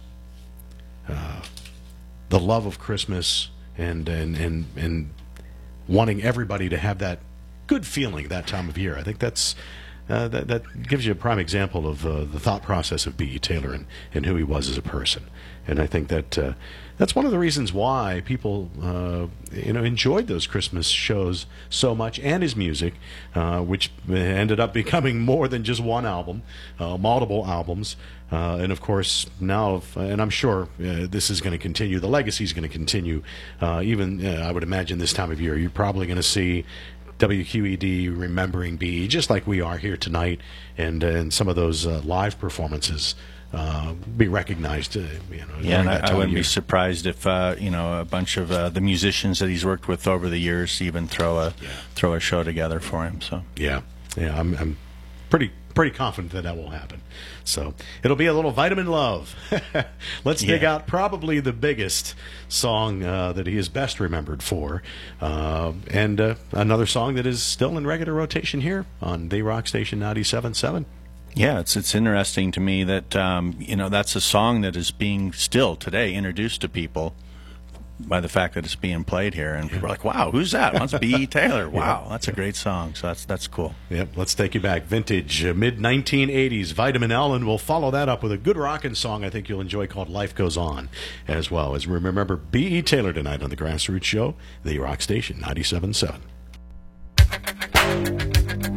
S2: the love of Christmas and wanting everybody to have that good feeling that time of year, I think that gives you a prime example of the thought process of B.E. Taylor and who he was as a person. And I think that that's one of the reasons why people enjoyed those Christmas shows so much, and his music, which ended up becoming more than just one album, multiple albums. And of course now, and I'm sure this is going to continue, the legacy is going to continue. Even I would imagine this time of year, you're probably going to see WQED remembering B.E. just like we are here tonight, and some of those live performances be recognized.
S3: And I wouldn't be surprised if a bunch of the musicians that he's worked with over the years even throw a show together for him. So
S2: I'm pretty confident that will happen. So it'll be a little Vitamin Love. Let's dig out probably the biggest song that he is best remembered for, and another song that is still in regular rotation here on the Rock Station 97.7.
S3: Yeah, it's interesting to me that that's a song that is being still today introduced to people by the fact that it's being played here, and people are like, "Wow, who's that?" Well, it's B.E. Taylor. Wow, that's a great song. So that's cool.
S2: Yep, let's take you back, vintage mid 1980s Vitamin L, and we'll follow that up with a good rockin' song I think you'll enjoy called "Life Goes On," as well as remember B.E. Taylor tonight on the Grassroots Show, the Rock Station 97.7.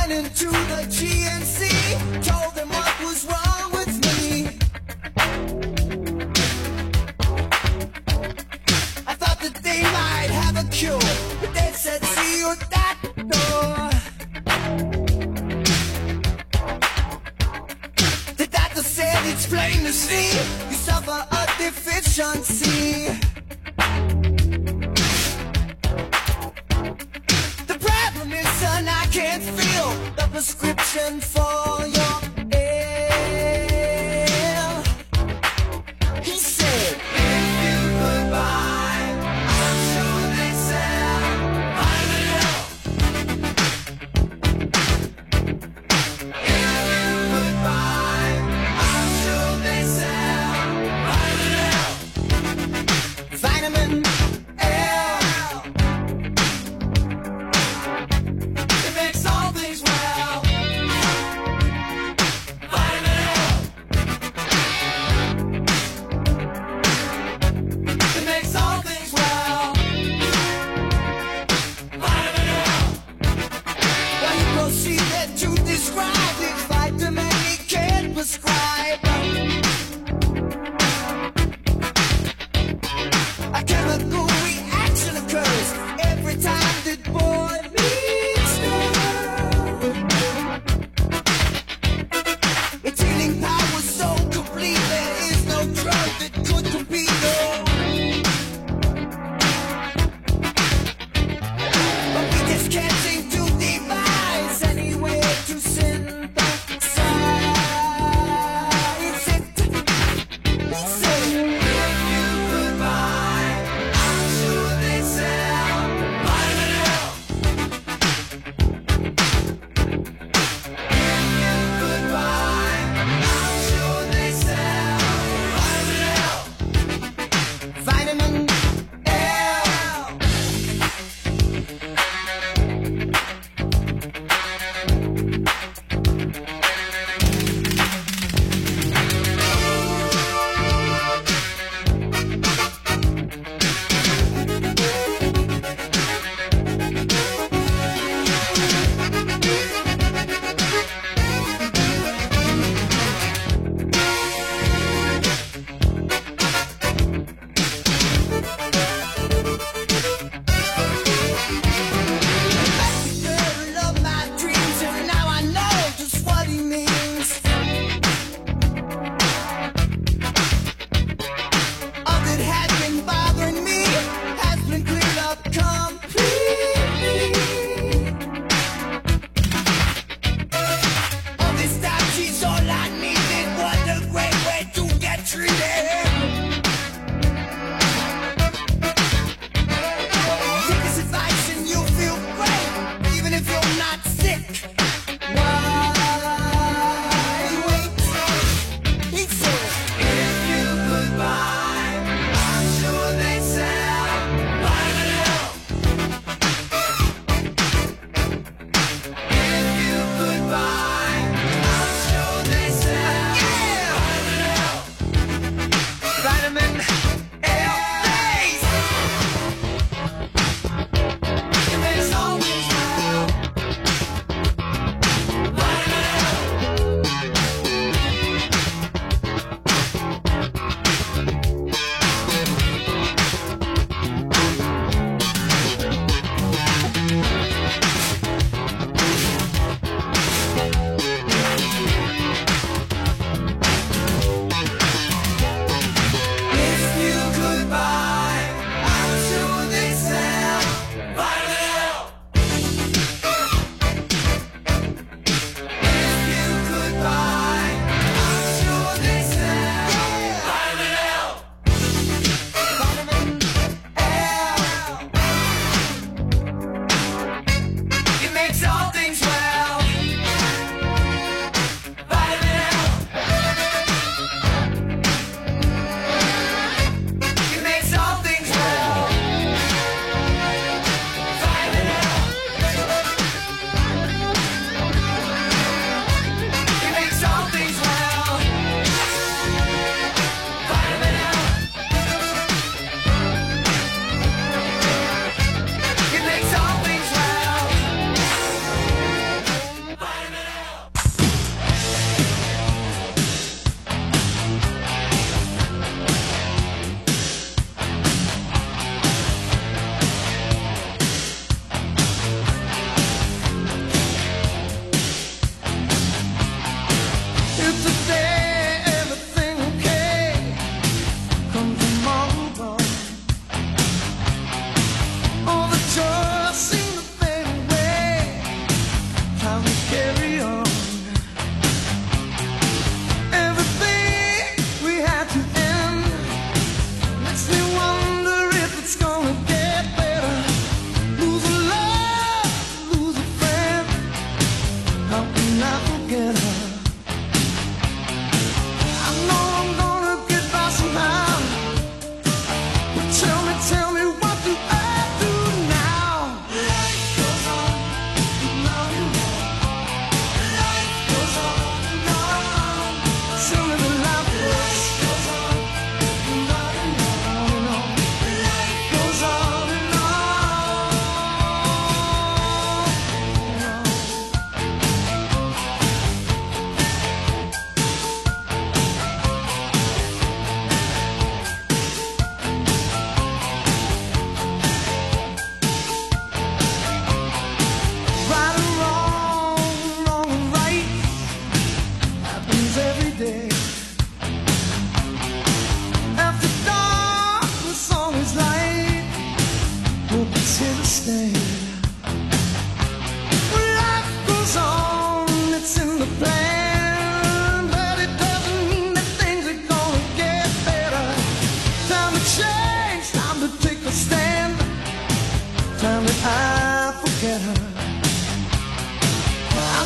S7: went into the GNC, told them what was wrong with me. I thought that they might have a cure, but they said, see you at that door. The doctor said it's plain to see you suffer a deficiency. The problem is, son, I can't feel the prescription for your ail. He said, if you could buy, I'm sure they'd sell. If you could buy, I'm sure they'd sell. Vitamin L. It makes all things well.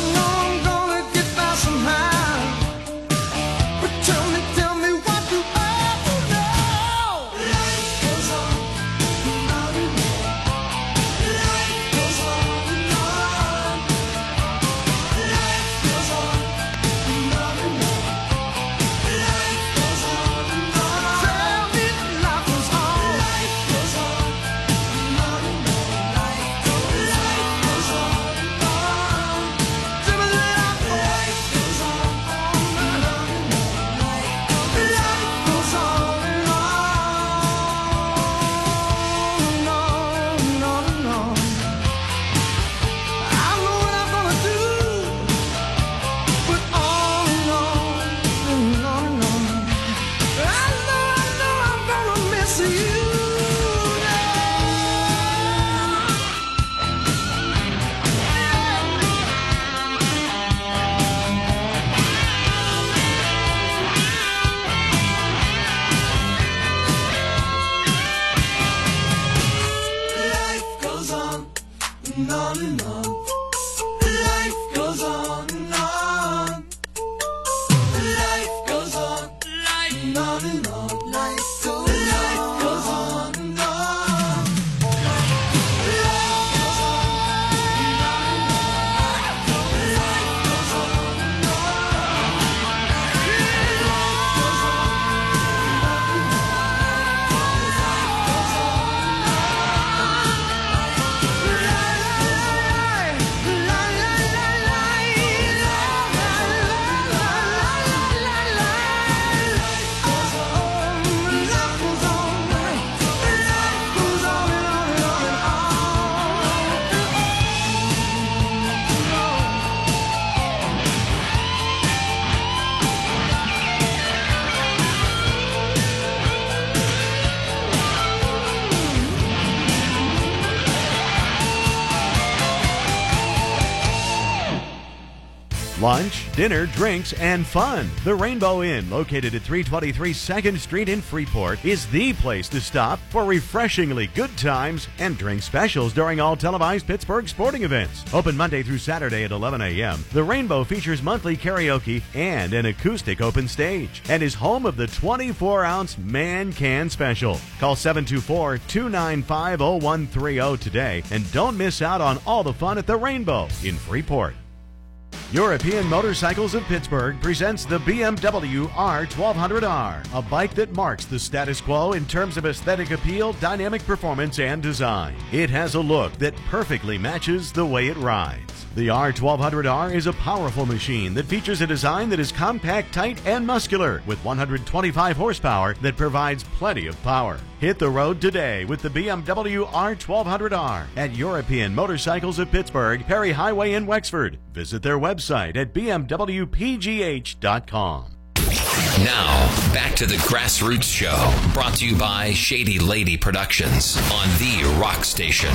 S7: know I'm gonna get by somehow. But tell me what do I know? Life goes on and on and on. Life goes on and on. Life goes on and on and on. Life goes on and on. Tell me life goes on. Life goes on and on and on. Life goes on and on. Tell me that life goes on and on and on. Life goes on and on and on. I know what I'm gonna do, but on and on and on and on. I know I'm gonna miss you. Life goes on and on and on. Life goes on and on. Life goes on and on and on. Life goes on and on. Life goes on and on and on. Life goes on and on. Life goes on and
S2: Lunch, dinner, drinks, and fun. The Rainbow Inn, located at 323 2nd Street in Freeport, is the place to stop for refreshingly good times and drink specials during all televised Pittsburgh sporting events. Open Monday through Saturday at 11 a.m., the Rainbow features monthly karaoke and an acoustic open stage and is home of the 24-ounce Man Can Special. Call 724-295-0130 today and don't miss out on all the fun at the Rainbow in Freeport. European Motorcycles of Pittsburgh presents the BMW R1200R, a bike that marks the status quo in terms of aesthetic appeal, dynamic performance, and design. It has a look that perfectly matches the way it rides. The R1200R is a powerful machine that features a design that is compact, tight, and muscular, with 125 horsepower that provides plenty of power. Hit the road today with the BMW R1200R at European Motorcycles of Pittsburgh, Perry Highway in Wexford. Visit their website at bmwpgh.com.
S1: Now, back to the Grassroots Show, brought to you by Shady Lady Productions on The Rock Station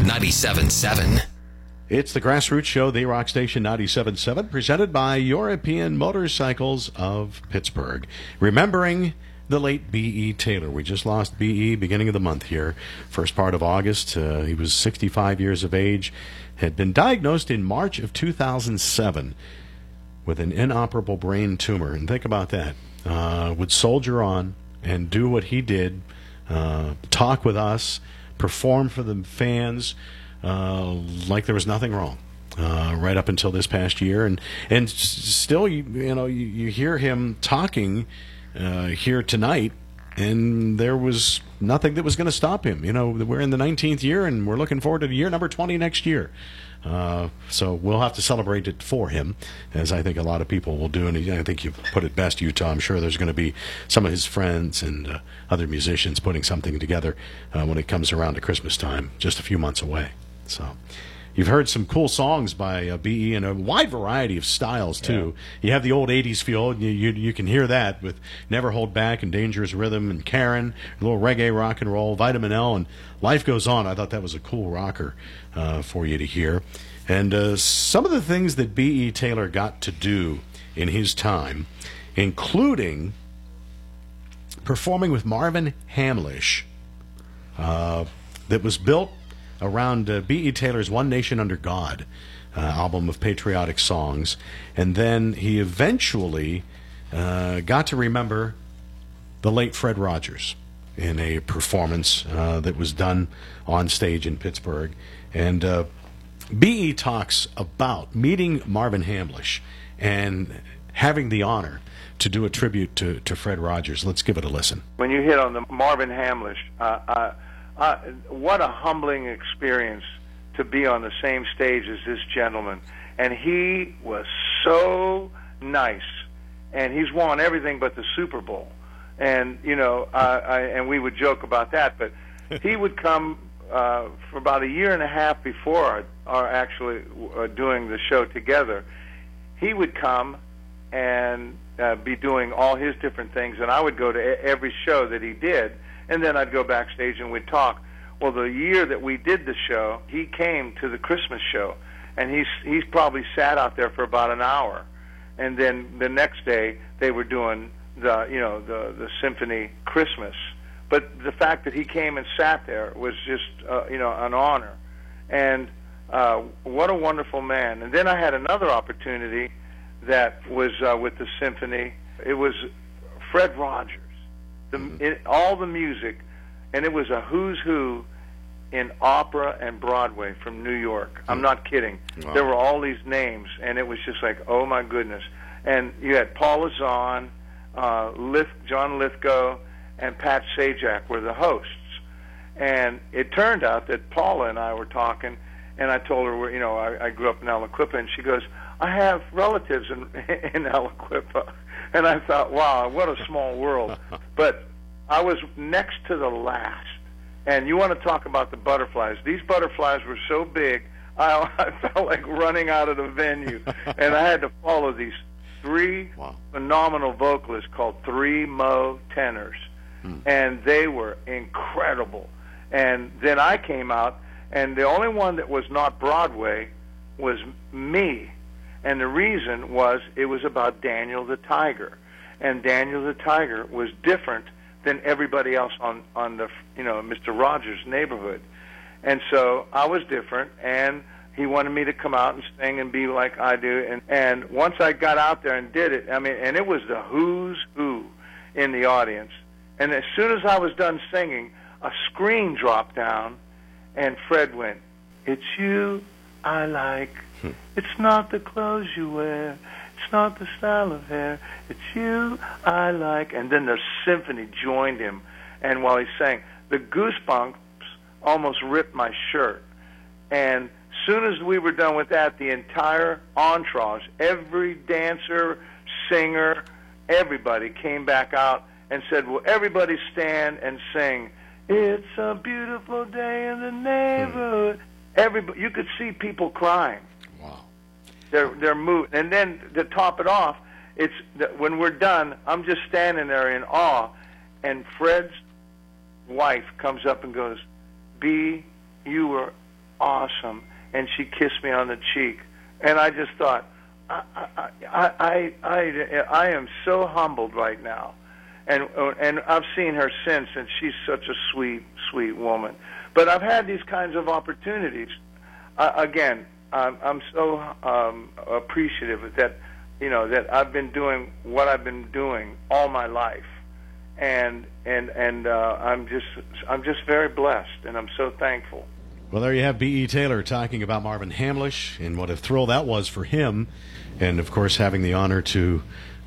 S1: 97.7.
S2: It's the Grassroots Show, the Rock Station 97.7, presented by European Motorcycles of Pittsburgh. Remembering the late B.E. Taylor. We just lost B.E. beginning of the month here, first part of August. He was 65 years of age, had been diagnosed in March of 2007 with an inoperable brain tumor. And think about that. Would soldier on and do what he did, talk with us, perform for the fans, like there was nothing wrong, right up until this past year, and still, you hear him talking here tonight, and there was nothing that was going to stop him. We're in the 19th year, and we're looking forward to year number 20 next year. So we'll have to celebrate it for him, as I think a lot of people will do. And I think you put it best, Utah. I'm sure there's going to be some of his friends and other musicians putting something together when it comes around to Christmas time, just a few months away. So you've heard some cool songs by B.E. in a wide variety of styles, too. Yeah. You have the old 80s feel, and you can hear that with Never Hold Back and Dangerous Rhythm and Karen, a little reggae rock and roll, Vitamin L, and Life Goes On. I thought that was a cool rocker for you to hear. And some of the things that B.E. Taylor got to do in his time, including performing with Marvin Hamlish, that was built around B.E. Taylor's One Nation Under God album of patriotic songs. And then he eventually got to remember the late Fred Rogers in a performance that was done on stage in Pittsburgh. And B.E. talks about meeting Marvin Hamlish and having the honor to do a tribute to Fred Rogers. Let's give it a listen.
S5: When you hit on the Marvin Hamlish, what a humbling experience to be on the same stage as this gentleman. And he was so nice, and he's won everything but the Super Bowl. And, you know, and we would joke about that, but he would come for about a year and a half before our actually doing the show together. He would come and be doing all his different things, and I would go to every show that he did, and then I'd go backstage and we'd talk. Well, the year that we did the show, he came to the Christmas show, and he's probably sat out there for about an hour, and then the next day they were doing the symphony Christmas. But the fact that he came and sat there was just an honor, and what a wonderful man. And then I had another opportunity that was with the symphony. It was Fred Rogers, all the music, and it was a who's who in opera and Broadway from New York. I'm not kidding. Wow. There were all these names, and it was just like, oh my goodness. And you had Paul Lezon, John Lithgow, and Pat Sajak were the hosts. And it turned out that Paula and I were talking, and I told her, I grew up in Aliquippa, and she goes, I have relatives in Aliquippa. And I thought, wow, what a small world. But I was next to the last. And you want to talk about the butterflies. These butterflies were so big, I felt like running out of the venue. And I had to follow these three phenomenal vocalists called Three Mo Tenors. And they were incredible. And then I came out, and the only one that was not Broadway was me. And the reason was it was about Daniel the Tiger. And Daniel the Tiger was different than everybody else on the Mr. Rogers' neighborhood. And so I was different, and he wanted me to come out and sing and be like I do. And once I got out there and did it, and it was the who's who in the audience. And as soon as I was done singing, a screen dropped down, and Fred went, "It's you I like. It's not the clothes you wear. It's not the style of hair. It's you I like." And then the symphony joined him. And while he sang, the goosebumps almost ripped my shirt. And as soon as we were done with that, the entire entourage, every dancer, singer, everybody came back out and said, "Will everybody stand and sing, 'It's a beautiful day in the neighborhood'?" Everybody, you could see people crying.
S2: Wow.
S5: They're moved. And then to top it off, when we're done, I'm just standing there in awe, and Fred's wife comes up and goes, "B, you were awesome," and she kissed me on the cheek. And I just thought, I am so humbled right now. And I've seen her since, and she's such a sweet, sweet woman. But I've had these kinds of opportunities. Again, I'm so appreciative that that I've been doing what I've been doing all my life, and I'm just very blessed, and I'm so thankful.
S2: Well, there you have B.E. Taylor talking about Marvin Hamlish and what a thrill that was for him, and of course having the honor to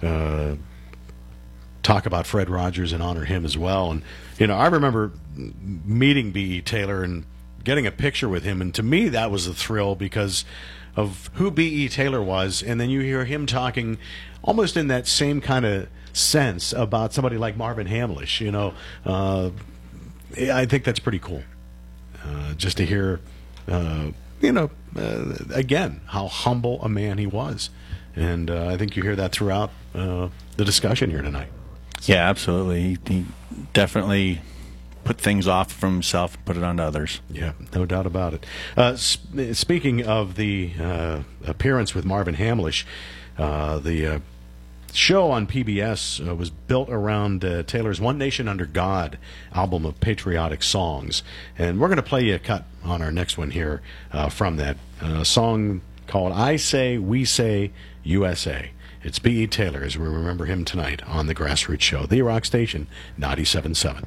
S2: talk about Fred Rogers and honor him as well. And I remember meeting B.E. Taylor and getting a picture with him, and to me that was a thrill because of who B.E. Taylor was, and then you hear him talking almost in that same kind of sense about somebody like Marvin Hamlish. I think that's pretty cool, just to hear again how humble a man he was, and I think you hear that throughout the discussion here tonight.
S3: Yeah, absolutely. He definitely put things off from himself and put it onto others.
S2: Yeah, no doubt about it. Speaking of the appearance with Marvin Hamlish, the show on PBS was built around Taylor's One Nation Under God album of patriotic songs. And we're going to play you a cut on our next one here from that song called I Say, We Say, USA. It's B.E. Taylor as we remember him tonight on the Grassroots Show, the Rock Station 97.7.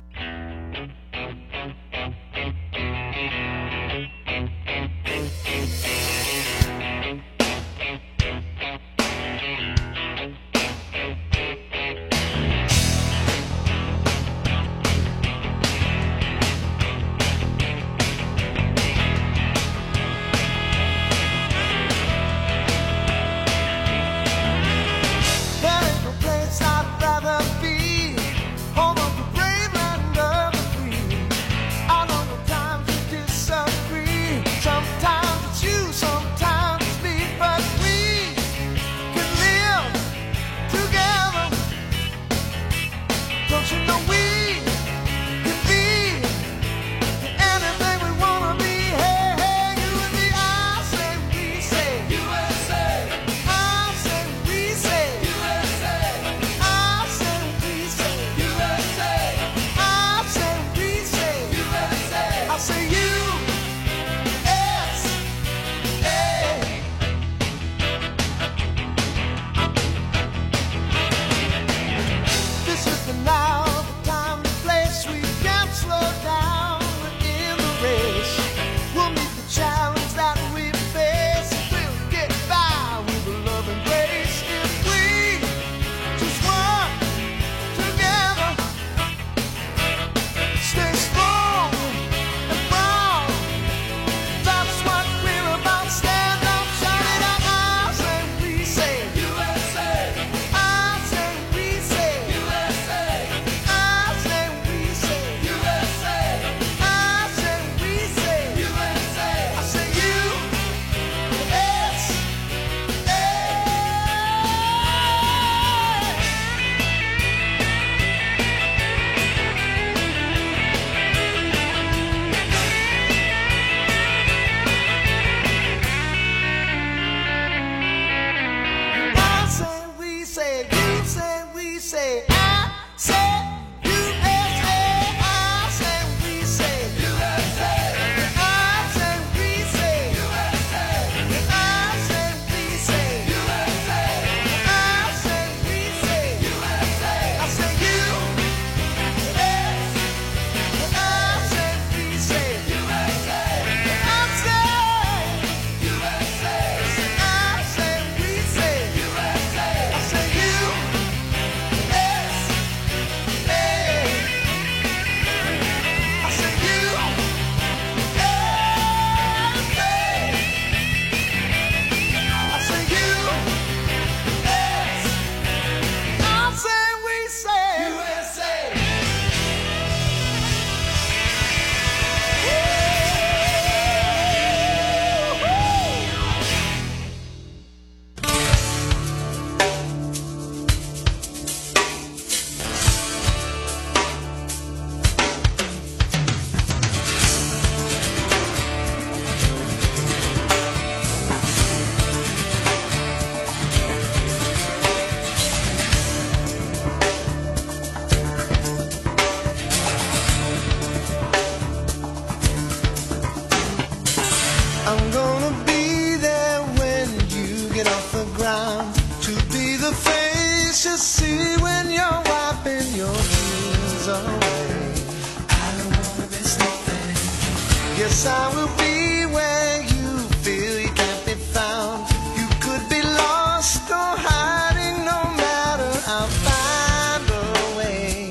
S6: I'm gonna be there when you get off the ground, to be the face you see when you're wiping your tears away. I don't wanna miss nothing. Yes, I will be where you feel you can't be found. You could be lost or hiding, no matter, I'll find a way.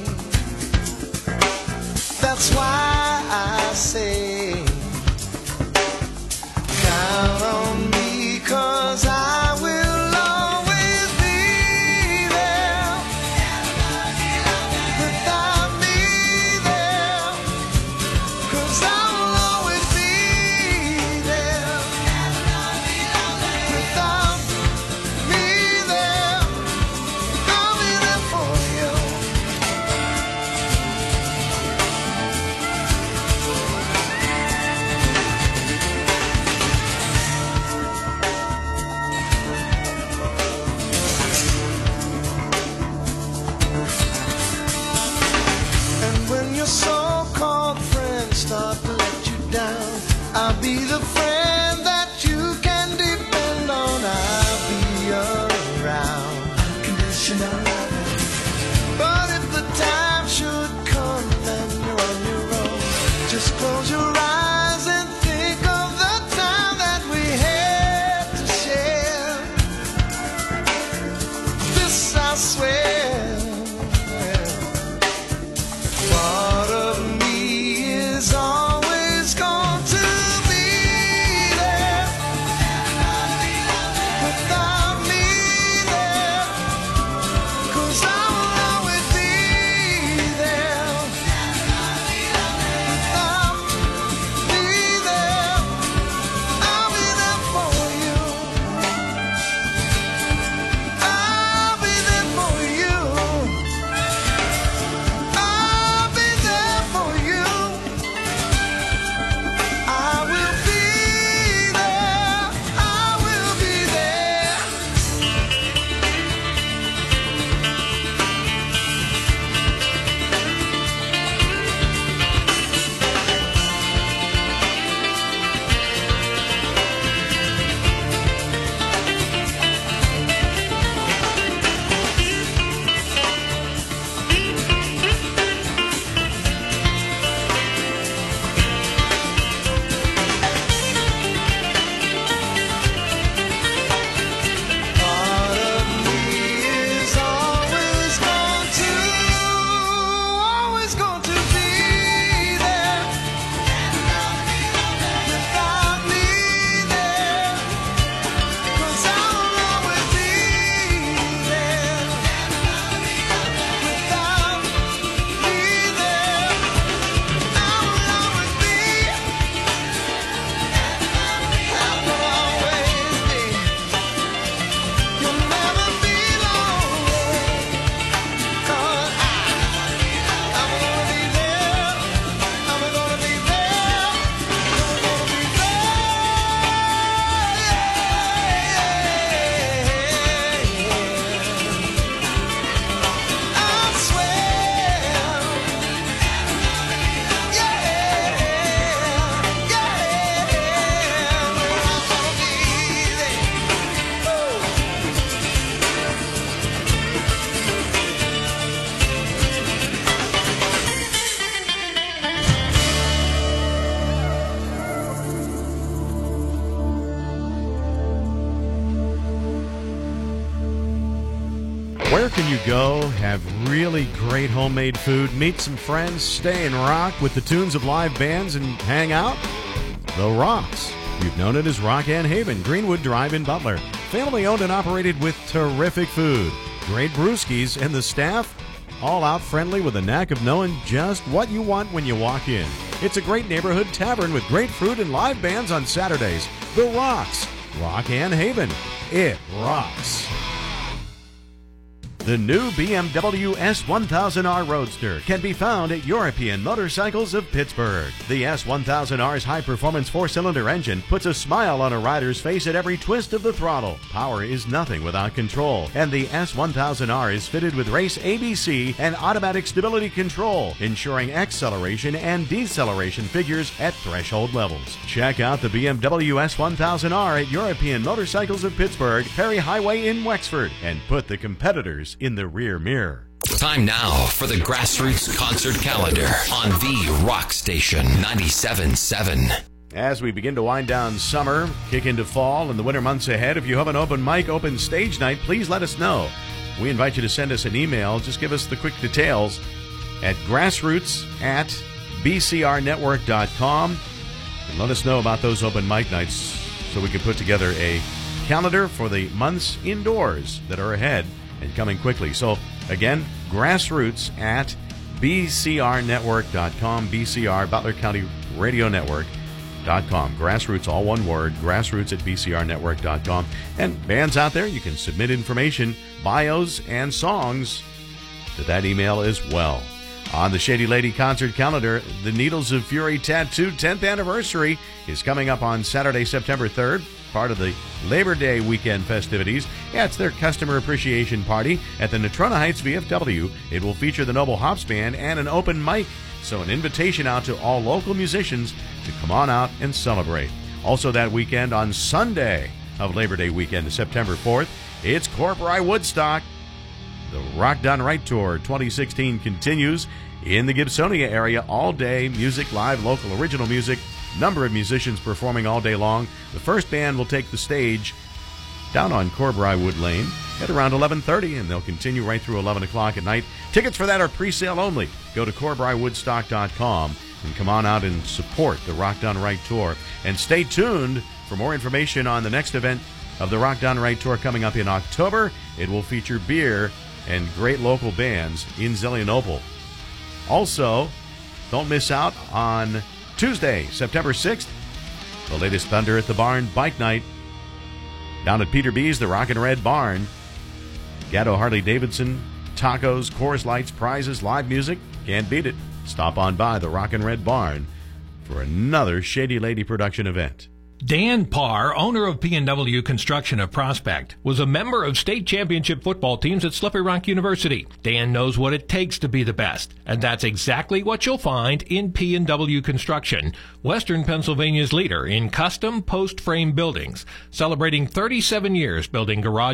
S6: That's why I say, count on me, 'cause I will always be there. Without me there, 'cause I will always be
S2: Where can you go, have really great homemade food, meet some friends, stay and rock with the tunes of live bands, and hang out? The Rocks. You've known it as Rock and Haven, Greenwood Drive in Butler. Family owned and operated with terrific food, great brewskis, and the staff all out friendly with a knack of knowing just what you want when you walk in. It's a great neighborhood tavern with great food and live bands on Saturdays. The Rocks. Rock and Haven. It rocks. The new BMW S1000R Roadster can be found at European Motorcycles of Pittsburgh. The S1000R's high-performance four-cylinder engine puts a smile on a rider's face at every twist of the throttle. Power is nothing without control, and the S1000R is fitted with race ABC and automatic stability control, ensuring acceleration and deceleration figures at threshold levels. Check out the BMW S1000R at European Motorcycles of Pittsburgh, Perry Highway in Wexford, and put the competitors in the rear mirror.
S1: Time now for the Grassroots Concert Calendar on the Rock Station 97.7.
S2: As we begin to wind down summer, kick into fall, and the winter months ahead, if you have an open mic, open stage night, please let us know. We invite you to send us an email. Just give us the quick details at grassroots@bcrnetwork.com and let us know about those open mic nights so we can put together a calendar for the months indoors that are ahead and coming quickly. So, again, grassroots@bcrnetwork.com, BCR, Butler County Radio Network.com. Grassroots, all one word, grassroots@bcrnetwork.com. And bands out there, you can submit information, bios, and songs to that email as well. On the Shady Lady Concert Calendar, the Needles of Fury Tattoo 10th anniversary is coming up on Saturday, September 3rd. Part of the Labor Day weekend festivities. Yeah, it's their customer appreciation party at the Natrona Heights VFW. It will feature the Noble Hops Band and an open mic, so an invitation out to all local musicians to come on out and celebrate. Also that weekend, on Sunday of Labor Day weekend, September 4th, it's Corpori Woodstock. The Rock Done Right Tour 2016 continues in the Gibsonia area all day. Music, live, local, original music. Number of musicians performing all day long. The first band will take the stage down on Corbry Wood Lane at around 11:30, and they'll continue right through 11 o'clock at night. Tickets for that are pre-sale only. Go to CorbryWoodstock.com and come on out and support the Rock Done Right Tour. And stay tuned for more information on the next event of the Rock Done Right Tour coming up in October. It will feature beer and great local bands in Zelienople. Also, don't miss out on Tuesday, September 6th, the latest Thunder at the Barn Bike Night. Down at Peter B's, the Rockin' Red Barn. Gatto Harley-Davidson, tacos, Coors Lights, prizes, live music. Can't beat it. Stop on by the Rockin' Red Barn for another Shady Lady production event.
S8: Dan Parr, owner of P&W Construction of Prospect, was a member of state championship football teams at Slippery Rock University. Dan knows what it takes to be the best, and that's exactly what you'll find in P&W Construction, Western Pennsylvania's leader in custom post-frame buildings, celebrating 37 years building garage